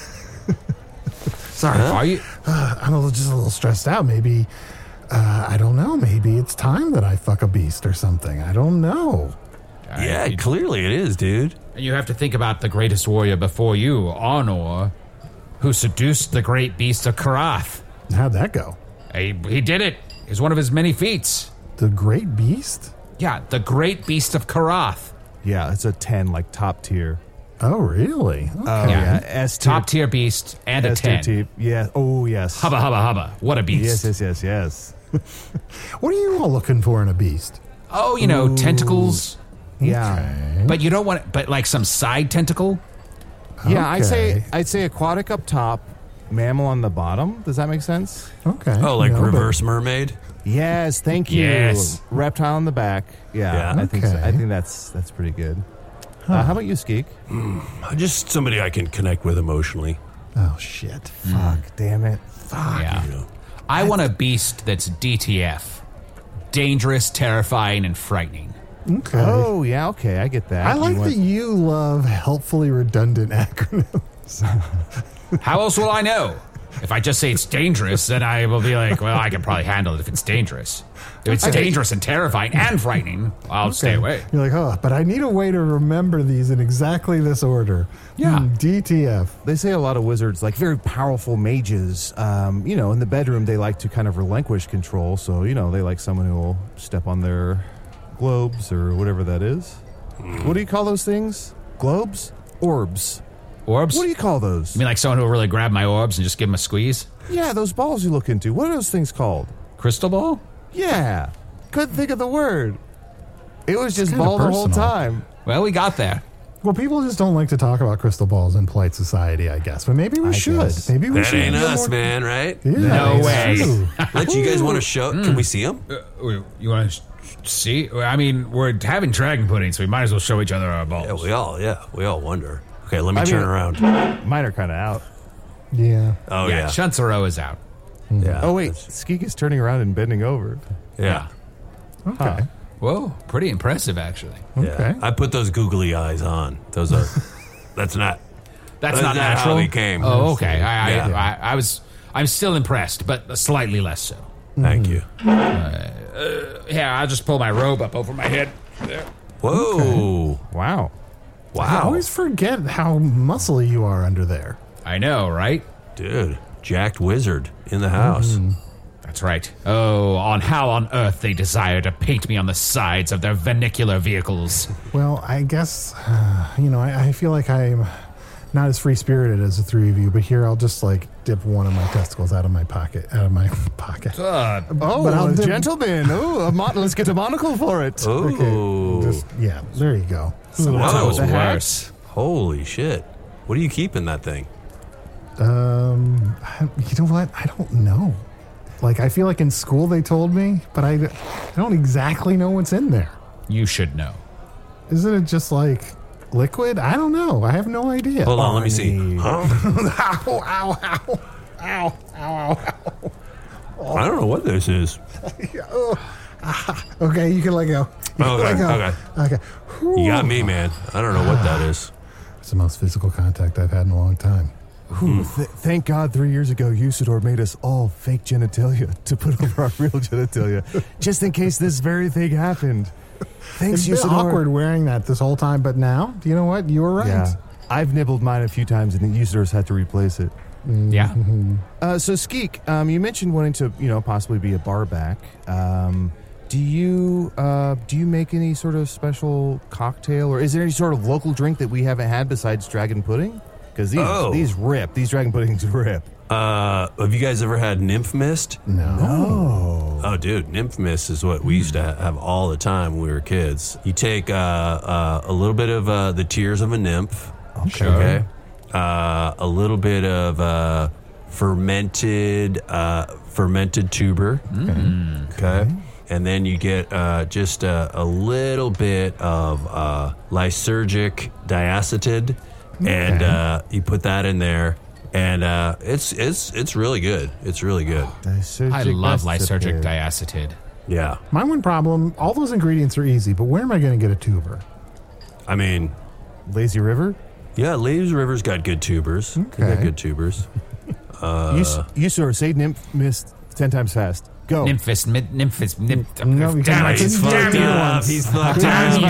Speaker 4: Sorry, are you?
Speaker 2: I'm just a little stressed out. Maybe I don't know. Maybe it's time that I fuck a beast or something. I don't know.
Speaker 5: Yeah, clearly it is, dude.
Speaker 4: And you have to think about the greatest warrior before you, Arnor, who seduced the great beast of Karath.
Speaker 2: How'd that go?
Speaker 4: He did it. It's one of his many feats.
Speaker 2: The great beast?
Speaker 4: Yeah, the great beast of Karath.
Speaker 3: Yeah, it's a 10, like top tier.
Speaker 2: Oh, really? Okay.
Speaker 3: Oh, yeah. S tier.
Speaker 4: Top tier beast and a 10.
Speaker 3: Yeah. Oh, yes.
Speaker 4: Hubba, hubba, hubba. What a beast.
Speaker 3: Yes.
Speaker 2: What are you all looking for in a beast?
Speaker 4: Oh, you know, tentacles.
Speaker 3: Yeah.
Speaker 4: But you don't want, but like some side tentacle?
Speaker 3: Yeah,
Speaker 2: Okay.
Speaker 3: I'd say aquatic up top, mammal on the bottom. Does that make sense?
Speaker 2: Okay.
Speaker 5: Oh, like
Speaker 2: No, but-
Speaker 5: reverse mermaid?
Speaker 3: Yes, thank you.
Speaker 4: Yes.
Speaker 3: Reptile on the back. Yeah,
Speaker 5: Yeah.
Speaker 3: I think so.
Speaker 2: Okay.
Speaker 3: I think that's pretty good. How about you, Skeek?
Speaker 5: Just somebody I can connect with emotionally.
Speaker 2: Oh, shit.
Speaker 3: Fuck, damn it.
Speaker 4: Yeah.
Speaker 5: You know.
Speaker 4: I want a beast that's DTF. Dangerous, terrifying, and frightening.
Speaker 2: Okay.
Speaker 3: Oh, yeah, okay, I get that.
Speaker 2: I like
Speaker 3: You want-
Speaker 2: that you love helpfully redundant acronyms.
Speaker 4: How else will I know? If I just say it's dangerous, then I will be like, well, I can probably handle it if it's dangerous. If it's dangerous and terrifying and frightening, I'll stay away.
Speaker 2: You're like, oh, but I need a way to remember these in exactly this order.
Speaker 4: Yeah.
Speaker 2: DTF.
Speaker 3: They say a lot of wizards, like very powerful mages, in the bedroom, they like to kind of relinquish control. So, they like someone who will step on their globes or whatever that is. What do you call those things? Globes? Orbs.
Speaker 4: Orbs?
Speaker 3: What do you call those?
Speaker 4: You mean like someone who will really grab my orbs and just give them a squeeze?
Speaker 3: Yeah, those balls you look into. What are those things called?
Speaker 4: Crystal ball?
Speaker 3: Yeah. Couldn't think of the word. It was just
Speaker 2: kinda
Speaker 3: ball the whole
Speaker 2: personal.
Speaker 3: time.
Speaker 4: Well, we got there.
Speaker 2: Well, people just don't like to talk about crystal balls in polite society, I guess. But maybe we should.
Speaker 3: guess.
Speaker 2: Maybe we
Speaker 5: That
Speaker 2: should.
Speaker 5: ain't
Speaker 2: get
Speaker 5: us,
Speaker 2: more-
Speaker 5: man, right?
Speaker 2: Yeah,
Speaker 4: No
Speaker 2: it's
Speaker 4: way.
Speaker 2: true.
Speaker 5: Let you guys want to show. Can we see them?
Speaker 4: You want to see? I mean, we're having dragon pudding, so we might as well show each other our balls.
Speaker 5: We all wonder. Okay, let me turn around.
Speaker 3: Mine are kind of out.
Speaker 2: Yeah.
Speaker 5: Oh
Speaker 4: yeah,
Speaker 5: yeah.
Speaker 4: Chunsaro is out.
Speaker 5: Yeah.
Speaker 3: Oh, wait. Skeek is turning around and bending over.
Speaker 5: Yeah.
Speaker 2: Okay.
Speaker 4: Whoa, pretty impressive, actually.
Speaker 5: Yeah.
Speaker 2: Okay.
Speaker 5: I put those googly eyes on. Those are. That's not.
Speaker 4: That's
Speaker 5: That's
Speaker 4: not
Speaker 5: not how
Speaker 4: natural.
Speaker 5: they came.
Speaker 4: Oh, okay.
Speaker 5: Yeah.
Speaker 4: I'm still impressed, but slightly less so.
Speaker 5: Thank you.
Speaker 4: Yeah, I'll just pull my robe up over my head. There.
Speaker 5: Whoa.
Speaker 3: Wow.
Speaker 2: I
Speaker 5: Wow.
Speaker 2: always forget how muscly you are under there.
Speaker 4: I know, right?
Speaker 5: Dude, jacked wizard in the house.
Speaker 4: That's right. Oh, how on earth they desire to paint me on the sides of their vernacular vehicles.
Speaker 2: Well, I guess, I feel like I'm not as free-spirited as the three of you, but here I'll just, dip one of my testicles out of my pocket.
Speaker 3: Oh,
Speaker 2: But I'll dip-
Speaker 3: gentleman. Oh, let's get a monocle for it.
Speaker 5: Ooh.
Speaker 2: There you go.
Speaker 5: Whoa.
Speaker 4: was worse.
Speaker 5: Holy shit. What are you keeping that thing?
Speaker 2: You know what? I don't know. I feel like in school they told me, but I don't exactly know what's in there.
Speaker 4: You should know.
Speaker 2: Isn't it just liquid? I don't know. I have no idea.
Speaker 5: Hold on, let me see.
Speaker 3: Arnie.
Speaker 5: Huh?
Speaker 2: Ow, ow, ow. Ow, ow, ow.
Speaker 5: I don't know what this is.
Speaker 2: Okay, you can let go. You can let go. Okay.
Speaker 5: You got me, man. I don't know what that is.
Speaker 2: It's the most physical contact I've had in a long time.
Speaker 3: Thank God 3 years ago, Usador made us all fake genitalia to put over our real genitalia, just in case this very thing happened. Thanks,
Speaker 2: It's been
Speaker 3: Usador.
Speaker 2: awkward wearing that this whole time, but now, you know what? You were right.
Speaker 3: Yeah, I've nibbled mine a few times, and the Usador's had to replace it.
Speaker 4: Yeah.
Speaker 3: So Skeek, you mentioned wanting to, possibly be a barback. Do you make any sort of special cocktail, or is there any sort of local drink that we haven't had besides dragon pudding? Because these rip. These dragon puddings rip.
Speaker 5: Have you guys ever had nymph mist?
Speaker 2: No.
Speaker 5: Oh, dude, nymph mist is what we used to have all the time when we were kids. You take a little bit of the tears of a nymph. Okay. A little bit of fermented tuber. Okay. And then you get just a little bit of lysergic diacetyl, and you put that in there, and it's really good. It's really good.
Speaker 4: I love lysergic diacetyl.
Speaker 5: Yeah.
Speaker 2: My one problem, all those ingredients are easy, but where am I going to get a tuber?
Speaker 5: I mean,
Speaker 3: Lazy River?
Speaker 5: yeah, Lazy River's got good tubers. They got
Speaker 2: Okay.
Speaker 5: good tubers.
Speaker 3: Usador, say nymph mist 10 times fast. Go.
Speaker 4: Nymphis.
Speaker 2: No, because
Speaker 4: Damn
Speaker 2: I
Speaker 4: it.
Speaker 2: couldn't do
Speaker 4: Damn
Speaker 2: it
Speaker 4: you.
Speaker 2: once.
Speaker 5: He's fucked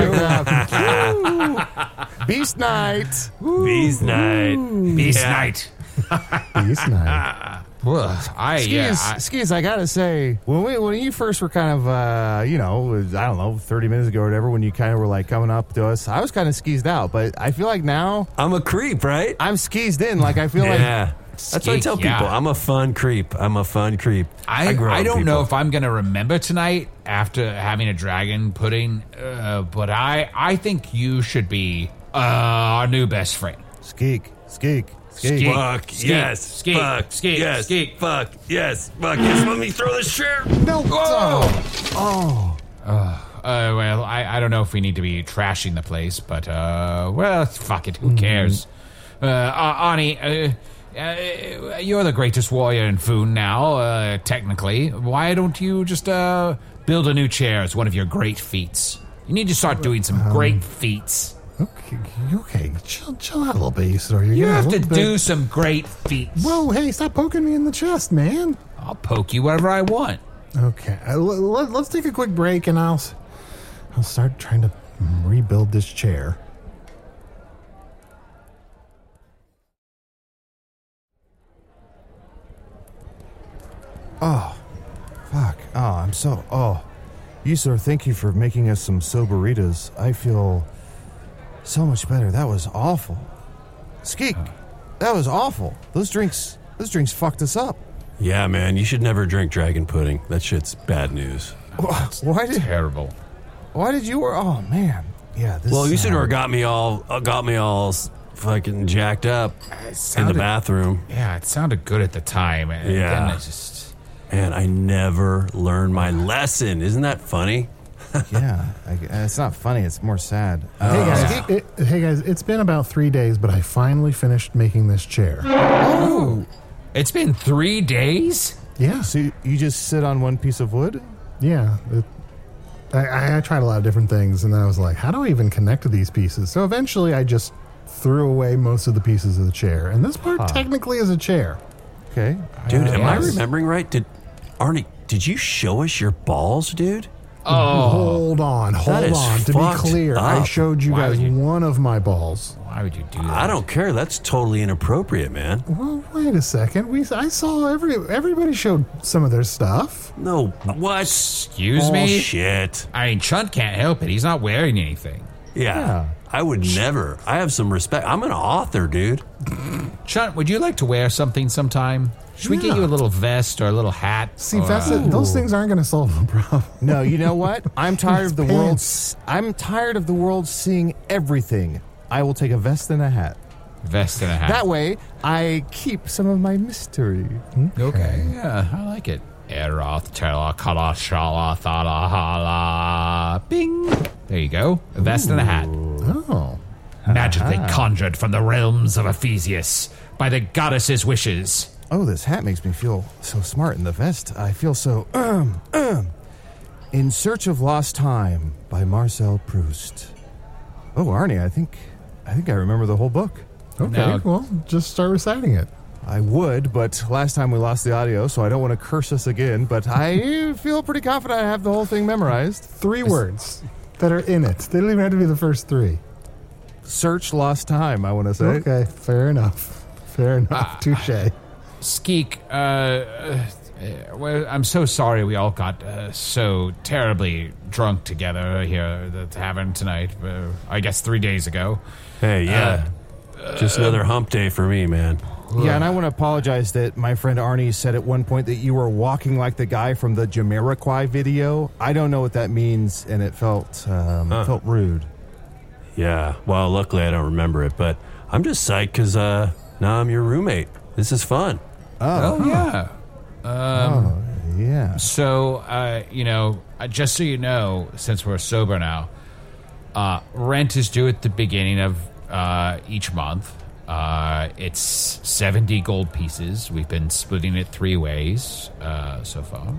Speaker 5: up.
Speaker 3: Beast Night.
Speaker 5: Beast night.
Speaker 4: Beast
Speaker 5: Yeah.
Speaker 4: night.
Speaker 2: Beast night.
Speaker 3: Skis, I gotta say, when you first were kind of, I don't know, 30 minutes ago or whatever, when you kind of were coming up to us, I was kind of skeezed out. But I feel like now
Speaker 5: I'm a creep, right?
Speaker 3: I'm skeezed in. I feel
Speaker 5: Yeah. That's what I tell
Speaker 4: Skeek, yeah.
Speaker 5: people. I'm a fun creep.
Speaker 4: I
Speaker 5: grow
Speaker 4: don't
Speaker 5: on
Speaker 4: know
Speaker 5: people.
Speaker 4: if I'm going to remember tonight after having a dragon pudding, but I think you should be our new best friend.
Speaker 3: Skeek.
Speaker 4: Skeek.
Speaker 5: Fuck
Speaker 4: Skeek,
Speaker 5: yes.
Speaker 4: skeek,
Speaker 5: Fuck
Speaker 4: skeek,
Speaker 5: yes.
Speaker 4: skeek.
Speaker 5: Fuck yes. Fuck yes. Let me throw this chair.
Speaker 2: No.
Speaker 4: Well, I don't know if we need to be trashing the place, but, fuck it. Who cares? Ani, you're the greatest warrior in Foon now, technically. Why don't you just build a new chair as one of your great feats? You need to start doing some great feats.
Speaker 2: Okay. Chill out a little bit, Usador.
Speaker 4: You
Speaker 2: You're
Speaker 4: have
Speaker 2: getting
Speaker 4: to
Speaker 2: a little
Speaker 4: do
Speaker 2: bit-
Speaker 4: some great feats.
Speaker 2: Whoa, hey, stop poking me in the chest, man.
Speaker 4: I'll poke you wherever I want.
Speaker 2: Okay. Let's take a quick break, and I'll start trying to rebuild this chair.
Speaker 3: Fuck. I'm so. Usador, thank you for making us some soberitas. I feel so much better. That was awful. Skeek, that was awful. Those drinks fucked us up.
Speaker 5: Yeah, man. You should never drink dragon pudding. That shit's bad news.
Speaker 3: Why did
Speaker 4: Terrible.
Speaker 3: you? Oh man, Yeah. This
Speaker 5: Usador got me all fucking jacked up in the bathroom.
Speaker 4: Yeah, it sounded good at the time. And
Speaker 5: Yeah.
Speaker 4: then it just...
Speaker 5: Man, I never learned my lesson. Isn't that funny?
Speaker 3: Yeah. It's not funny. It's more sad.
Speaker 2: Hey guys, it's been about 3 days, but I finally finished making this chair.
Speaker 4: It's been 3 days?
Speaker 2: Yeah,
Speaker 3: So you just sit on one piece of wood?
Speaker 2: yeah. I tried a lot of different things, and then I was like, how do I even connect to these pieces? So eventually I just threw away most of the pieces of the chair, and this part technically is a chair.
Speaker 3: Okay.
Speaker 5: Dude, am I
Speaker 4: yes.
Speaker 5: remembering right? Arnie, did you show us your balls, dude?
Speaker 4: Oh,
Speaker 2: Hold on.
Speaker 5: is
Speaker 2: To be
Speaker 5: fucked
Speaker 2: clear, I
Speaker 5: up.
Speaker 2: showed you
Speaker 4: Why
Speaker 2: guys
Speaker 4: would you-
Speaker 2: one of my balls.
Speaker 4: why would you do that?
Speaker 5: I don't care. That's totally inappropriate, man.
Speaker 2: Well, wait a second. I saw everybody showed some of their stuff.
Speaker 5: No, what?
Speaker 4: Excuse me?
Speaker 5: Shit.
Speaker 4: I mean, Chunt can't help it. He's not wearing anything.
Speaker 5: Yeah. I would never. I have some respect. I'm an author, dude.
Speaker 4: Chunt, would you like to wear something sometime? Should we get
Speaker 2: Yeah.
Speaker 4: you a little vest or a little hat?
Speaker 2: See,
Speaker 4: or,
Speaker 2: those things aren't going to solve the problem.
Speaker 3: No, you know what? I'm tired of the world.
Speaker 2: pants.
Speaker 3: I'm tired of the world seeing everything. I will take a vest and a hat.
Speaker 4: vest and a hat.
Speaker 3: That way, I keep some of my mystery.
Speaker 4: Okay, yeah, I like it. Eroth, Tela, Kala, Shala, Thala, Hala, Bing. There you go. A vest and a hat.
Speaker 2: Oh.
Speaker 4: Magically conjured from the realms of Ephesius by the goddess's wishes.
Speaker 3: Oh, this hat makes me feel so smart, and the vest, I feel so, In Search of Lost Time by Marcel Proust. Oh, Arnie, I think I remember the whole book.
Speaker 2: Okay,
Speaker 4: Now-
Speaker 2: well, just start reciting it.
Speaker 3: I would, but last time we lost the audio, so I don't want to curse us again, but I feel pretty confident I have the whole thing memorized.
Speaker 2: 3 words that are in it. They don't even have to be the first 3.
Speaker 3: Search Lost Time, I want to say.
Speaker 2: Okay, fair enough. Fair enough. Touche.
Speaker 4: Skeek, well, I'm so sorry we all got so terribly drunk together here at the tavern tonight. I guess 3 days ago.
Speaker 5: Hey, yeah. Just another hump day for me, man.
Speaker 3: Yeah, and I want to apologize that my friend Arnie said at one point that you were walking like the guy from the Jamiroquai video. I don't know what that means, and it felt rude.
Speaker 5: Yeah. Well, luckily I don't remember it, but I'm just psyched because now I'm your roommate. This is fun.
Speaker 4: Oh, yeah.
Speaker 3: Yeah.
Speaker 4: So, just so you know, since we're sober now, rent is due at the beginning of each month. It's 70 gold pieces. We've been splitting it 3 ways so far.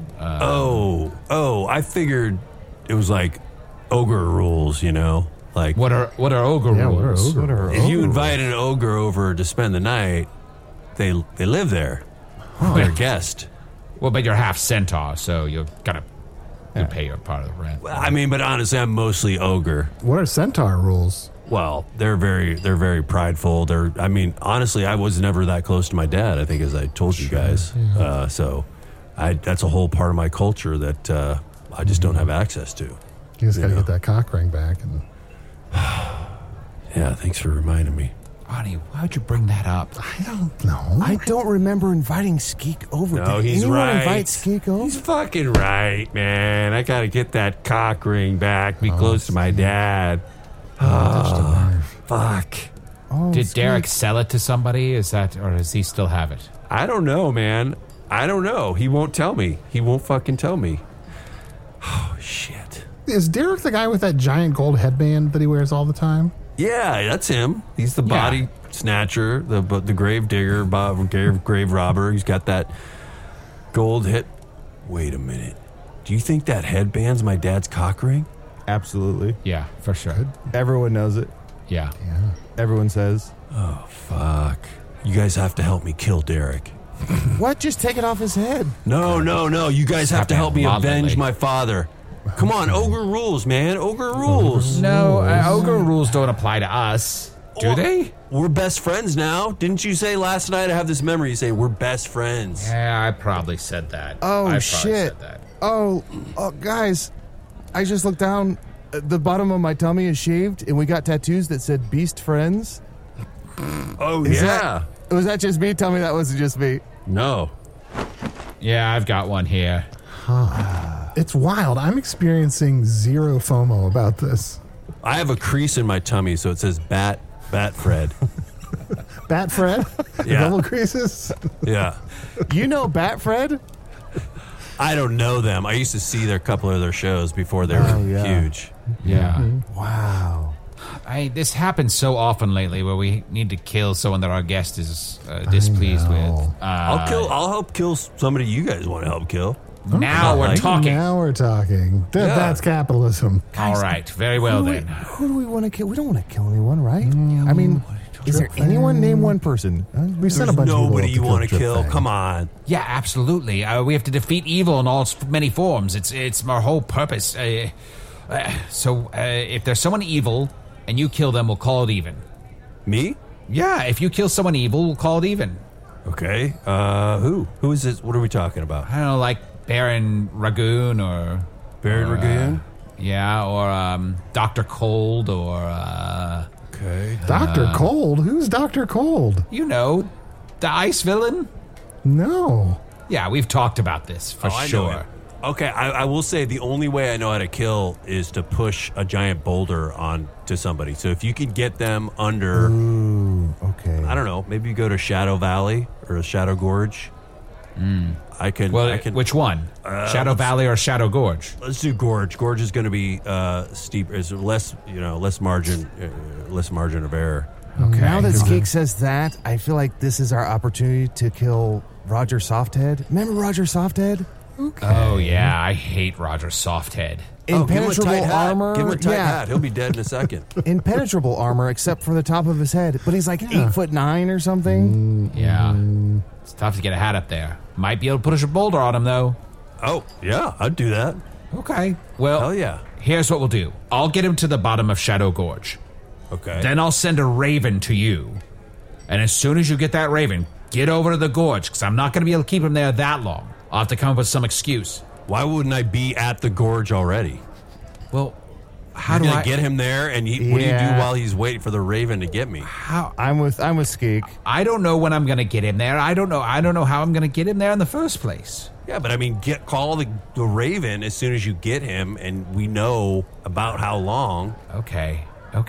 Speaker 5: I figured it was like ogre rules, you know? Like,
Speaker 4: What are ogre
Speaker 2: Yeah, what are
Speaker 4: rules?
Speaker 2: ogre
Speaker 3: What are
Speaker 5: if you
Speaker 3: ogre
Speaker 5: invite an ogre over to spend the night, they live there. They're a guest.
Speaker 4: Well, but you're half centaur, so you pay your part of the rent.
Speaker 5: I mean, but honestly, I'm mostly ogre.
Speaker 2: What are centaur rules?
Speaker 5: Well, they're very prideful. Honestly, I was never that close to my dad, I think, as I told you guys. So that's a whole part of my culture that I just don't have access to.
Speaker 2: You just got to
Speaker 5: know.
Speaker 2: get that cock ring back. And
Speaker 5: Yeah, thanks for reminding me.
Speaker 4: Arnie, why'd you bring that up?
Speaker 2: I don't know.
Speaker 3: I don't remember inviting Skeek over.
Speaker 5: No,
Speaker 3: Did
Speaker 5: he's
Speaker 3: anyone
Speaker 5: right.
Speaker 3: invite Skeek over?
Speaker 5: He's fucking right, man. I gotta get that cock ring back, be close to my dad. Fuck.
Speaker 3: Oh,
Speaker 4: Did
Speaker 3: Skeek.
Speaker 4: Derek sell it to somebody? Or does he still have it?
Speaker 5: I don't know, man. I don't know. He won't tell me. He won't fucking tell me. Oh, shit.
Speaker 2: Is Derek the guy with that giant gold headband that he wears all the time?
Speaker 5: Yeah, that's him. He's the body snatcher, the grave digger, grave robber. He's got that gold hit. Wait a minute. Do you think that headband's my dad's cock ring?
Speaker 3: Absolutely.
Speaker 4: Yeah, for sure.
Speaker 3: Everyone knows it.
Speaker 4: Yeah.
Speaker 3: Everyone says.
Speaker 5: Oh, fuck. You guys have to help me kill Derek.
Speaker 3: What? Just take it off his head.
Speaker 5: No. You guys have to help me
Speaker 4: Moderately.
Speaker 5: avenge my father. Come on, ogre rules, man. Ogre rules.
Speaker 4: No, ogre rules don't apply to us, do they?
Speaker 5: We're best friends now. Didn't you say last night? I have this memory. You say we're best friends.
Speaker 4: Yeah, I probably said that. I
Speaker 3: Oh,
Speaker 4: probably
Speaker 3: shit.
Speaker 4: Said that.
Speaker 3: Oh, guys, I just looked down. The bottom of my tummy is shaved, and we got tattoos that said Beast Friends.
Speaker 5: Oh,
Speaker 3: Is
Speaker 5: yeah.
Speaker 3: Was that just me? Tell me that wasn't just me.
Speaker 5: No.
Speaker 4: Yeah, I've got one here.
Speaker 2: It's wild. I'm experiencing zero FOMO about this.
Speaker 5: I have a crease in my tummy, so it says Bat Fred.
Speaker 2: Bat Fred?
Speaker 5: Yeah.
Speaker 2: Double creases?
Speaker 5: Yeah.
Speaker 3: You know Bat Fred?
Speaker 5: I don't know them. I used to see a couple of their shows before they were huge.
Speaker 4: Yeah.
Speaker 3: Wow.
Speaker 4: This happens so often lately where we need to kill someone that our guest is displeased with.
Speaker 5: I'll help kill somebody you guys want to help kill.
Speaker 4: Now we're talking.
Speaker 2: Now we're talking. That's capitalism.
Speaker 4: All right. Very well then.
Speaker 3: Who do we want to kill? We don't want to kill anyone, right? I mean, is there anyone? Name one person.
Speaker 2: We sent a bunch of
Speaker 5: nobody you
Speaker 2: people
Speaker 5: want to
Speaker 2: Drip
Speaker 5: kill.
Speaker 2: Fang.
Speaker 5: Come on.
Speaker 4: Yeah, absolutely. We have to defeat evil in all its many forms. It's our whole purpose. So if there's someone evil and you kill them, we'll call it even.
Speaker 5: Me?
Speaker 4: Yeah, if you kill someone evil, we'll call it even.
Speaker 5: Okay. Who? Who is this? What are we talking about?
Speaker 4: I don't know, like Baron Ragoon or...
Speaker 5: Baron Ragoon?
Speaker 4: Yeah, or Dr. Cold or...
Speaker 5: Okay.
Speaker 2: Dr. Cold? Who's Dr. Cold?
Speaker 4: You know, the ice villain?
Speaker 2: No.
Speaker 4: Yeah, we've talked about this for
Speaker 5: I know
Speaker 4: sure.
Speaker 5: him. Okay, I will say the only way I know how to kill is to push a giant boulder on to somebody. So if you could get them under,
Speaker 3: Ooh, okay.
Speaker 5: I don't know, maybe you go to Shadow Valley or Shadow Gorge. I can.
Speaker 4: Which one? Shadow Valley or Shadow Gorge?
Speaker 5: Let's do Gorge. Gorge is going to be steep. Is less margin of error.
Speaker 4: Okay.
Speaker 3: Now that Skate says that, I feel like this is our opportunity to kill Roger Softhead. Remember Roger Softhead?
Speaker 4: Oh, yeah, I hate Roger Softhead.
Speaker 3: Impenetrable armor.
Speaker 5: Give him a tight hat. He'll be dead in a second.
Speaker 3: Impenetrable armor, except for the top of his head. But he's like 8'9" or something.
Speaker 4: Yeah. It's tough to get a hat up there. Might be able to push a boulder on him, though.
Speaker 5: Oh, yeah, I'd do that.
Speaker 4: Okay. Well,
Speaker 5: Hell yeah.
Speaker 4: Here's what we'll do. I'll get him to the bottom of Shadow Gorge.
Speaker 5: Okay.
Speaker 4: Then I'll send a raven to you. And as soon as you get that raven, get over to the gorge, because I'm not going to be able to keep him there that long. I'll have to come up with some excuse.
Speaker 5: Why wouldn't I be at the gorge already?
Speaker 4: Well, how
Speaker 5: You're
Speaker 4: do
Speaker 5: gonna
Speaker 4: I
Speaker 5: get him there, and what do you do while he's waiting for the raven to get me?
Speaker 4: How
Speaker 3: I'm with Skeek.
Speaker 4: I don't know when I'm going to get him there. I don't know how I'm going to get him there in the first place.
Speaker 5: Yeah, but I mean, call the raven as soon as you get him, and we know about how long.
Speaker 4: Okay.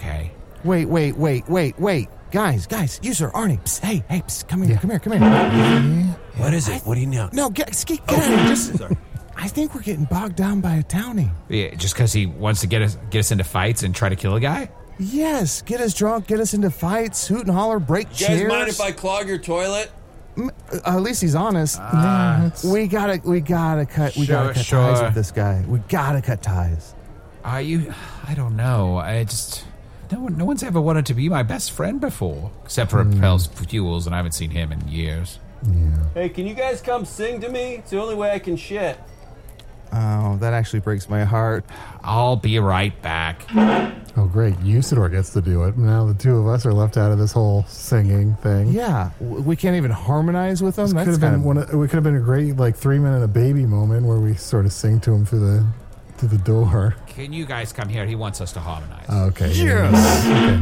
Speaker 3: Wait. Guys, you sir, Arnie. Psst, hey, psst, come here.
Speaker 5: What is it? What do you know?
Speaker 3: No, Skeek, get out of here.
Speaker 5: Sorry.
Speaker 3: I think we're getting bogged down by a townie.
Speaker 4: Yeah, just because he wants to get us into fights and try to kill a guy?
Speaker 3: Yes, get us drunk, get us into fights, hoot and holler, break
Speaker 5: You guys
Speaker 3: chairs.
Speaker 5: mind if I clog your toilet?
Speaker 3: At least he's honest. We gotta cut ties with this guy. We gotta cut ties.
Speaker 4: I don't know. No one's ever wanted to be my best friend before, except for Repel's Fuels, and I haven't seen him in years.
Speaker 5: Hey, can you guys come sing to me? It's the only way I can shit.
Speaker 3: Oh, that actually breaks my heart.
Speaker 4: I'll be right back.
Speaker 2: Oh, great. Usador gets to do it. Now the two of us are left out of this whole singing thing.
Speaker 3: Yeah, we can't even harmonize with them.
Speaker 2: It could have been a great 3 minute a baby moment where we sort of sing to him through the door.
Speaker 4: Can you guys come here? He wants us to harmonize.
Speaker 2: Okay.
Speaker 3: Yes.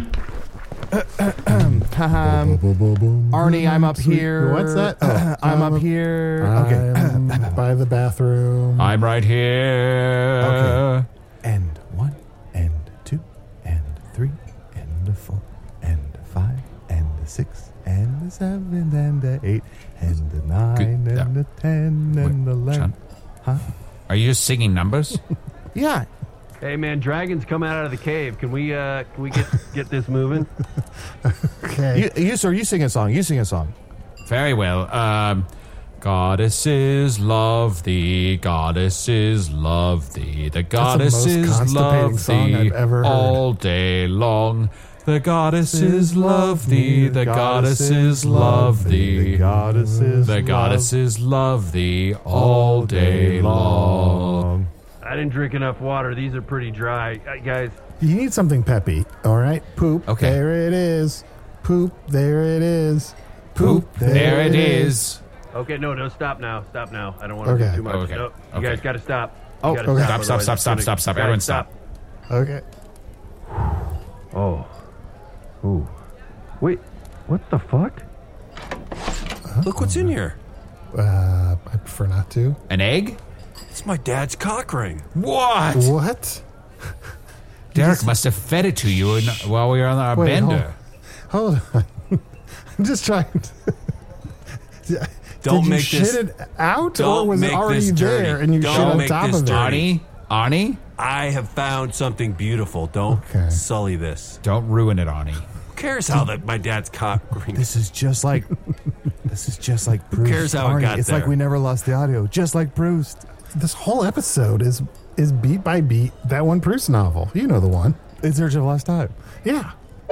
Speaker 3: Arnie, I'm up here.
Speaker 2: What's that?
Speaker 3: I'm up here.
Speaker 2: I'm by the bathroom.
Speaker 4: I'm right here.
Speaker 3: Okay. And 1, and 2, and 3, and 4, and 5, and 6, and 7, and 8, and 9, and 10, and 11.
Speaker 4: John?
Speaker 3: Huh?
Speaker 4: Are you just singing numbers?
Speaker 3: Yeah.
Speaker 6: Hey man, dragons coming out of the cave. Can we get this moving?
Speaker 2: Okay.
Speaker 3: You sing a song. You sing a song.
Speaker 4: Very well. Goddesses love thee, goddesses love thee, the goddesses love
Speaker 2: song I've
Speaker 4: thee
Speaker 2: ever heard.
Speaker 4: all day long. The goddesses love thee, the goddesses love thee, the goddesses love thee all day long.
Speaker 6: I didn't drink enough water. These are pretty dry, guys.
Speaker 2: You need something peppy, all right? Poop.
Speaker 4: Okay.
Speaker 2: There it is. Poop. There it is.
Speaker 4: Poop, there it is.
Speaker 6: Okay, no, stop now. I don't want to do too much.
Speaker 4: Okay.
Speaker 6: No, you
Speaker 4: Okay.
Speaker 6: guys got to stop.
Speaker 2: Oh,
Speaker 6: You gotta
Speaker 2: okay.
Speaker 6: stop.
Speaker 4: Stop.
Speaker 6: Guys,
Speaker 4: Everyone stop.
Speaker 2: Okay.
Speaker 6: Oh. Ooh. Wait, what the fuck?
Speaker 5: Look what's in here.
Speaker 2: I prefer not to.
Speaker 4: An egg?
Speaker 5: It's my dad's cock ring.
Speaker 4: What?
Speaker 2: What?
Speaker 4: Derek must have fed it to you while we were on our bender.
Speaker 2: Hold on. I'm just trying to...
Speaker 5: Don't
Speaker 2: Did
Speaker 5: make
Speaker 2: you
Speaker 5: this.
Speaker 2: shit it out,
Speaker 5: don't
Speaker 2: or was it
Speaker 5: make
Speaker 2: already
Speaker 5: this dirty.
Speaker 2: there and you
Speaker 5: Don't
Speaker 2: shit on
Speaker 5: make
Speaker 2: top
Speaker 5: this
Speaker 2: of it?
Speaker 5: dirty.
Speaker 4: Arnie?
Speaker 5: I have found something beautiful. Don't
Speaker 2: Okay.
Speaker 5: sully this.
Speaker 4: Don't ruin it, Arnie.
Speaker 5: Who cares how my dad's cock ring?
Speaker 3: This is just like Proust.
Speaker 5: cares how it
Speaker 3: Arnie,
Speaker 5: got
Speaker 3: it's
Speaker 5: there?
Speaker 3: like we never lost the audio, just like Proust.
Speaker 2: This whole episode is beat by beat that one Proust novel. You know the one.
Speaker 3: In Search of Lost Time.
Speaker 2: Yeah.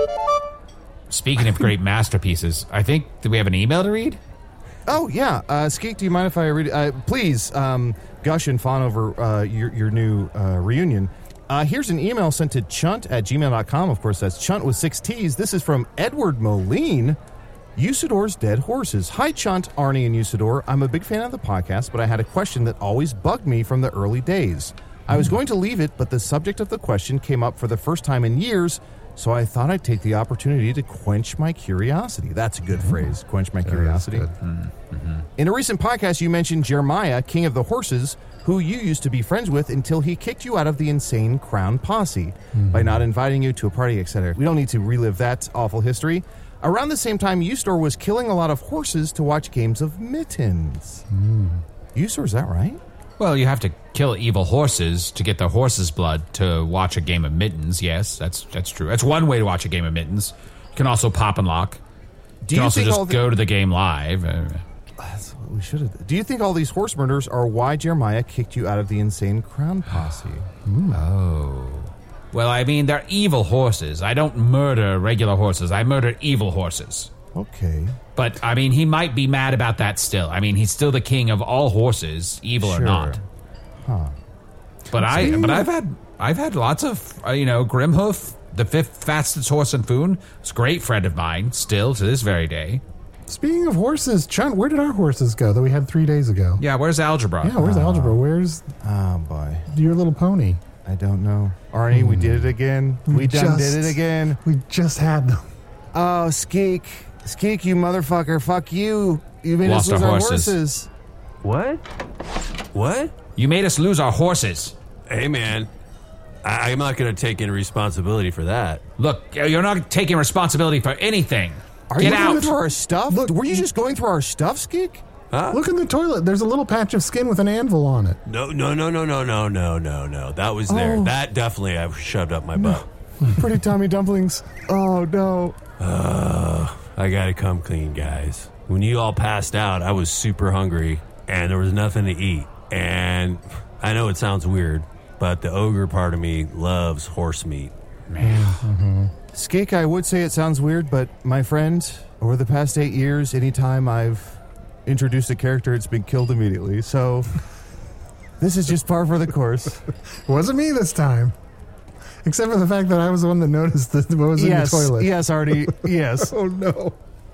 Speaker 4: Speaking of great masterpieces, I think, do we have an email to read?
Speaker 3: Oh, yeah. Skeek, do you mind if I read it? Please, gush and fawn over your new reunion. Here's an email sent to chunt@gmail.com. Of course, that's Chunt with 6 T's. This is from Edward Moline, Usador's Dead Horses. Hi, Chunt, Arnie, and Usador. I'm a big fan of the podcast, but I had a question that always bugged me from the early days. I was going to leave it, but the subject of the question came up for the first time in years, so I thought I'd take the opportunity to quench my curiosity. That's a good phrase, quench my curiosity. In a recent podcast, you mentioned Jeremiah, king of the horses, who you used to be friends with until he kicked you out of the insane Crown Posse by not inviting you to a party, etc. We don't need to relive that awful history. Around the same time, Ustor was killing a lot of horses to watch games of mittens. Ustor, is that right?
Speaker 4: Well, you have to kill evil horses to get the horse's blood to watch a game of mittens. Yes, that's true. That's one way to watch a game of mittens. You can also pop and lock. You can also just go to the game live.
Speaker 3: That's what we should have. Do you think all these horse murders are why Jeremiah kicked you out of the insane Crown Posse?
Speaker 4: Oh. Well, I mean, they're evil horses. I don't murder regular horses. I murder evil horses.
Speaker 3: Okay.
Speaker 4: But, I mean, he might be mad about that still. I mean, he's still the king of all horses, evil or not.
Speaker 3: Huh.
Speaker 4: But I've had lots of, Grimhoof, the 5th fastest horse in Foon. It's a great friend of mine, still to this very day.
Speaker 2: Speaking of horses, Chunt, where did our horses go that we had 3 days ago?
Speaker 4: Yeah, where's Algebra?
Speaker 2: Yeah, where's Algebra? Where's
Speaker 3: Oh, boy.
Speaker 2: your little pony?
Speaker 3: I don't know. Arnie, we did it again. We done did it again.
Speaker 2: We just had them.
Speaker 3: Oh, Skeek. Skeek, you motherfucker. Fuck you. You made
Speaker 4: Lost
Speaker 3: us lose
Speaker 4: our
Speaker 3: our
Speaker 4: horses.
Speaker 3: horses.
Speaker 6: What?
Speaker 5: What?
Speaker 4: You made us lose our horses.
Speaker 5: Hey, man. I'm not going to take any responsibility for that.
Speaker 4: Look, you're not taking responsibility for anything.
Speaker 3: Are
Speaker 4: Get
Speaker 3: you
Speaker 4: out.
Speaker 3: going through our stuff?
Speaker 2: Look,
Speaker 3: Were you just going through our stuff, Skeek?
Speaker 2: Look in the toilet. There's a little patch of skin with an anvil on it.
Speaker 5: No. That was there.
Speaker 3: Oh.
Speaker 5: That definitely I shoved up my butt.
Speaker 3: Pretty Tommy dumplings. Oh, no.
Speaker 5: I got to come clean, guys. When you all passed out, I was super hungry, and there was nothing to eat. And I know it sounds weird, but the ogre part of me loves horse meat.
Speaker 3: Skeek, I would say it sounds weird, but my friend, over the past 8 years, anytime I've introduced a character, it's been killed immediately. So this is just par for the course.
Speaker 2: Wasn't me this time. Except for the fact that I was the one that noticed what was in the toilet.
Speaker 3: Yes, Artie. Yes.
Speaker 2: Oh, no.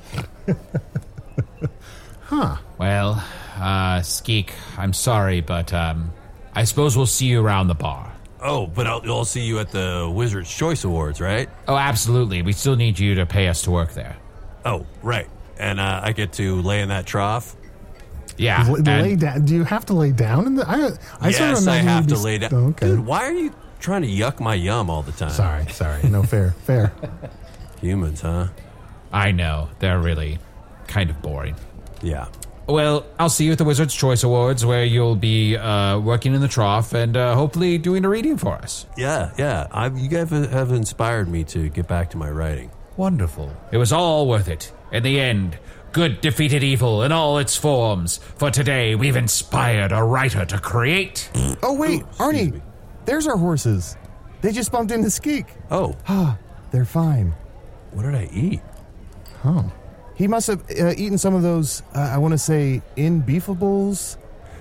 Speaker 4: Well, Skeek, I'm sorry, but I suppose we'll see you around the bar.
Speaker 5: Oh, but I'll see you at the Wizard's Choice Awards, right?
Speaker 4: Oh, absolutely. We still need you to pay us to work there.
Speaker 5: Oh, right. And I get to lay in that trough?
Speaker 4: Yeah.
Speaker 2: Lay down. Do you have to lay down in the? I sort of
Speaker 5: Yes, I
Speaker 2: imagine
Speaker 5: have
Speaker 2: you'd
Speaker 5: to
Speaker 2: be-
Speaker 5: lay down.
Speaker 2: Oh, okay.
Speaker 5: Dude, why are you trying to yuck my yum all the time?
Speaker 2: Sorry. No, fair.
Speaker 5: Humans, huh?
Speaker 4: I know. They're really kind of boring.
Speaker 5: Yeah.
Speaker 4: Well, I'll see you at the Wizard's Choice Awards, where you'll be working in the trough and hopefully doing a reading for us.
Speaker 5: Yeah. You guys have inspired me to get back to my writing.
Speaker 4: Wonderful. It was all worth it. In the end, good defeated evil in all its forms. For today, we've inspired a writer to create.
Speaker 3: Oh, wait, Arnie.
Speaker 5: me.
Speaker 3: There's our horses. They just bumped into Skeek.
Speaker 5: Oh,
Speaker 3: They're fine.
Speaker 5: what did I eat?
Speaker 2: Oh.
Speaker 3: He must have eaten some of those, I want to say, inbeefables.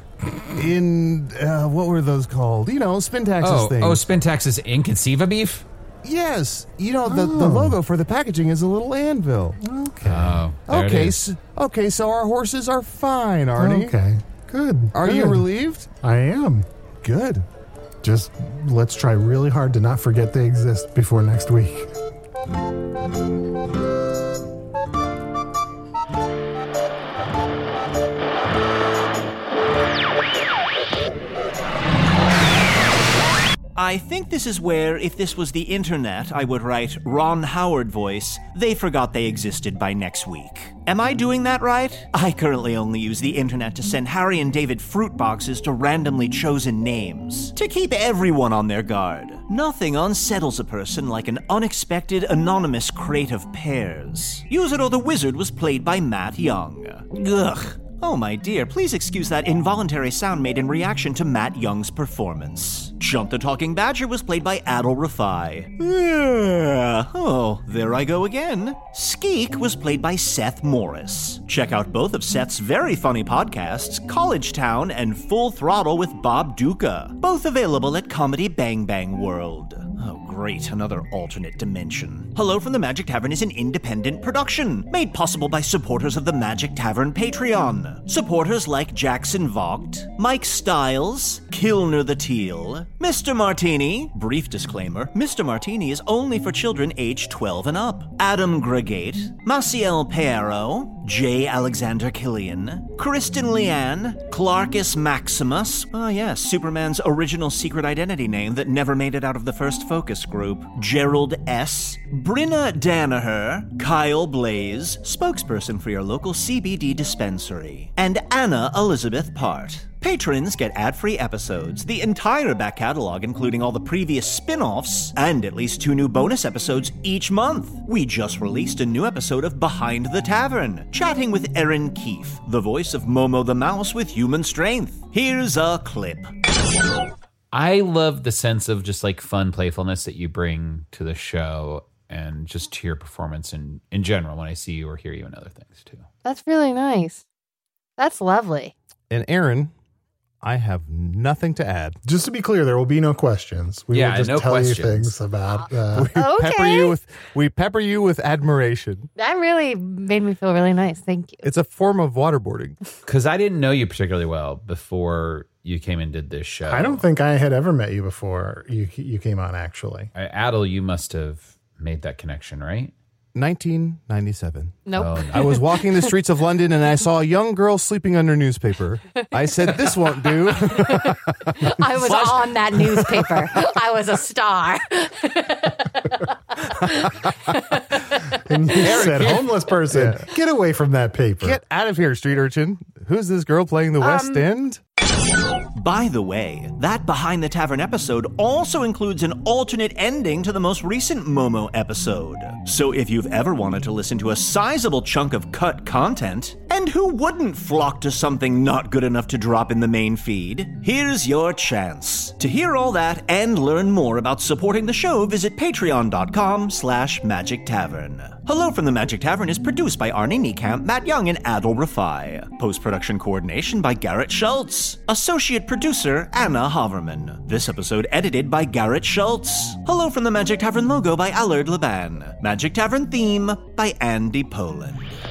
Speaker 3: What were those called? Spintax's thing.
Speaker 4: Spintax's Inconceiva beef?
Speaker 3: Yes. The logo for the packaging is a little anvil.
Speaker 2: Okay.
Speaker 4: Oh, there it is.
Speaker 3: Okay, so our horses are fine, Arnie.
Speaker 2: Okay. Good.
Speaker 3: Are you
Speaker 2: Good.
Speaker 3: relieved?
Speaker 2: I am.
Speaker 3: Good.
Speaker 2: Just let's try really hard to not forget they exist before next week.
Speaker 1: I think this is where, if this was the internet, I would write Ron Howard voice, they forgot they existed by next week. Am I doing that right? I currently only use the internet to send Harry and David fruit boxes to randomly chosen names, to keep everyone on their guard. Nothing unsettles a person like an unexpected anonymous crate of pears. Use It or the Wizard was played by Matt Young. Ugh. Oh my dear, please excuse that involuntary sound made in reaction to Matt Young's performance. Chunt the Talking Badger was played by Adil Rafai. Oh, there I go again. Skeek was played by Seth Morris. Check out both of Seth's very funny podcasts, College Town and Full Throttle with Bob Duca, both available at Comedy Bang Bang World. Oh, great, another alternate dimension. Hello from the Magic Tavern is an independent production, made possible by supporters of the Magic Tavern Patreon. Supporters like Jackson Vogt, Mike Stiles, Kilner the Teal, Mr. Martini, brief disclaimer, Mr. Martini is only for children aged 12 and up, Adam Gregate, Maciel Pereiro, J. Alexander Killian, Kristen Leanne, Clarkus Maximus, yes, Superman's original secret identity name that never made it out of the first focus group, Gerald S., Brinna Danaher, Kyle Blaze, spokesperson for your local CBD dispensary, and Anna Elizabeth Part. Patrons get ad-free episodes, the entire back catalog including all the previous spin-offs, and at least 2 new bonus episodes each month. We just released a new episode of Behind the Tavern, chatting with Erin Keefe, the voice of Momo the Mouse with human strength. Here's a clip.
Speaker 7: I love the sense of just like fun playfulness that you bring to the show and just to your performance in general when I see you or hear you in other things too.
Speaker 8: That's really nice. That's lovely.
Speaker 3: And Aaron, I have nothing to add.
Speaker 2: Just to be clear, there will be no questions. We will just tell you things about.
Speaker 3: We pepper you with admiration.
Speaker 8: That really made me feel really nice. Thank you.
Speaker 3: It's a form of waterboarding.
Speaker 7: Because I didn't know you particularly well before you came and did this show.
Speaker 2: I don't think I had ever met you before you came on, actually.
Speaker 7: Adil, you must have made that connection, right?
Speaker 3: 1997.
Speaker 8: Nope.
Speaker 7: Oh, no.
Speaker 3: I was walking the streets of London and I saw a young girl sleeping under newspaper. I said, this won't do.
Speaker 8: I was on that newspaper. I was a star.
Speaker 2: And you said, homeless person, get away from that paper.
Speaker 3: Get out of here, street urchin. Who's this girl playing the West End?
Speaker 1: By the way, that Behind the Tavern episode also includes an alternate ending to the most recent Momo episode. So if you've ever wanted to listen to a sizable chunk of cut content, and who wouldn't flock to something not good enough to drop in the main feed, here's your chance. To hear all that and learn more about supporting the show, visit patreon.com/Magic Tavern. Hello from the Magic Tavern is produced by Arnie Niekamp, Matt Young, and Adil Rafai. Post-production coordination by Garrett Schultz. Associate producer Anna Haverman. This episode edited by Garrett Schultz. Hello from the Magic Tavern logo by Allard Laban. Magic Tavern theme by Andy Poland.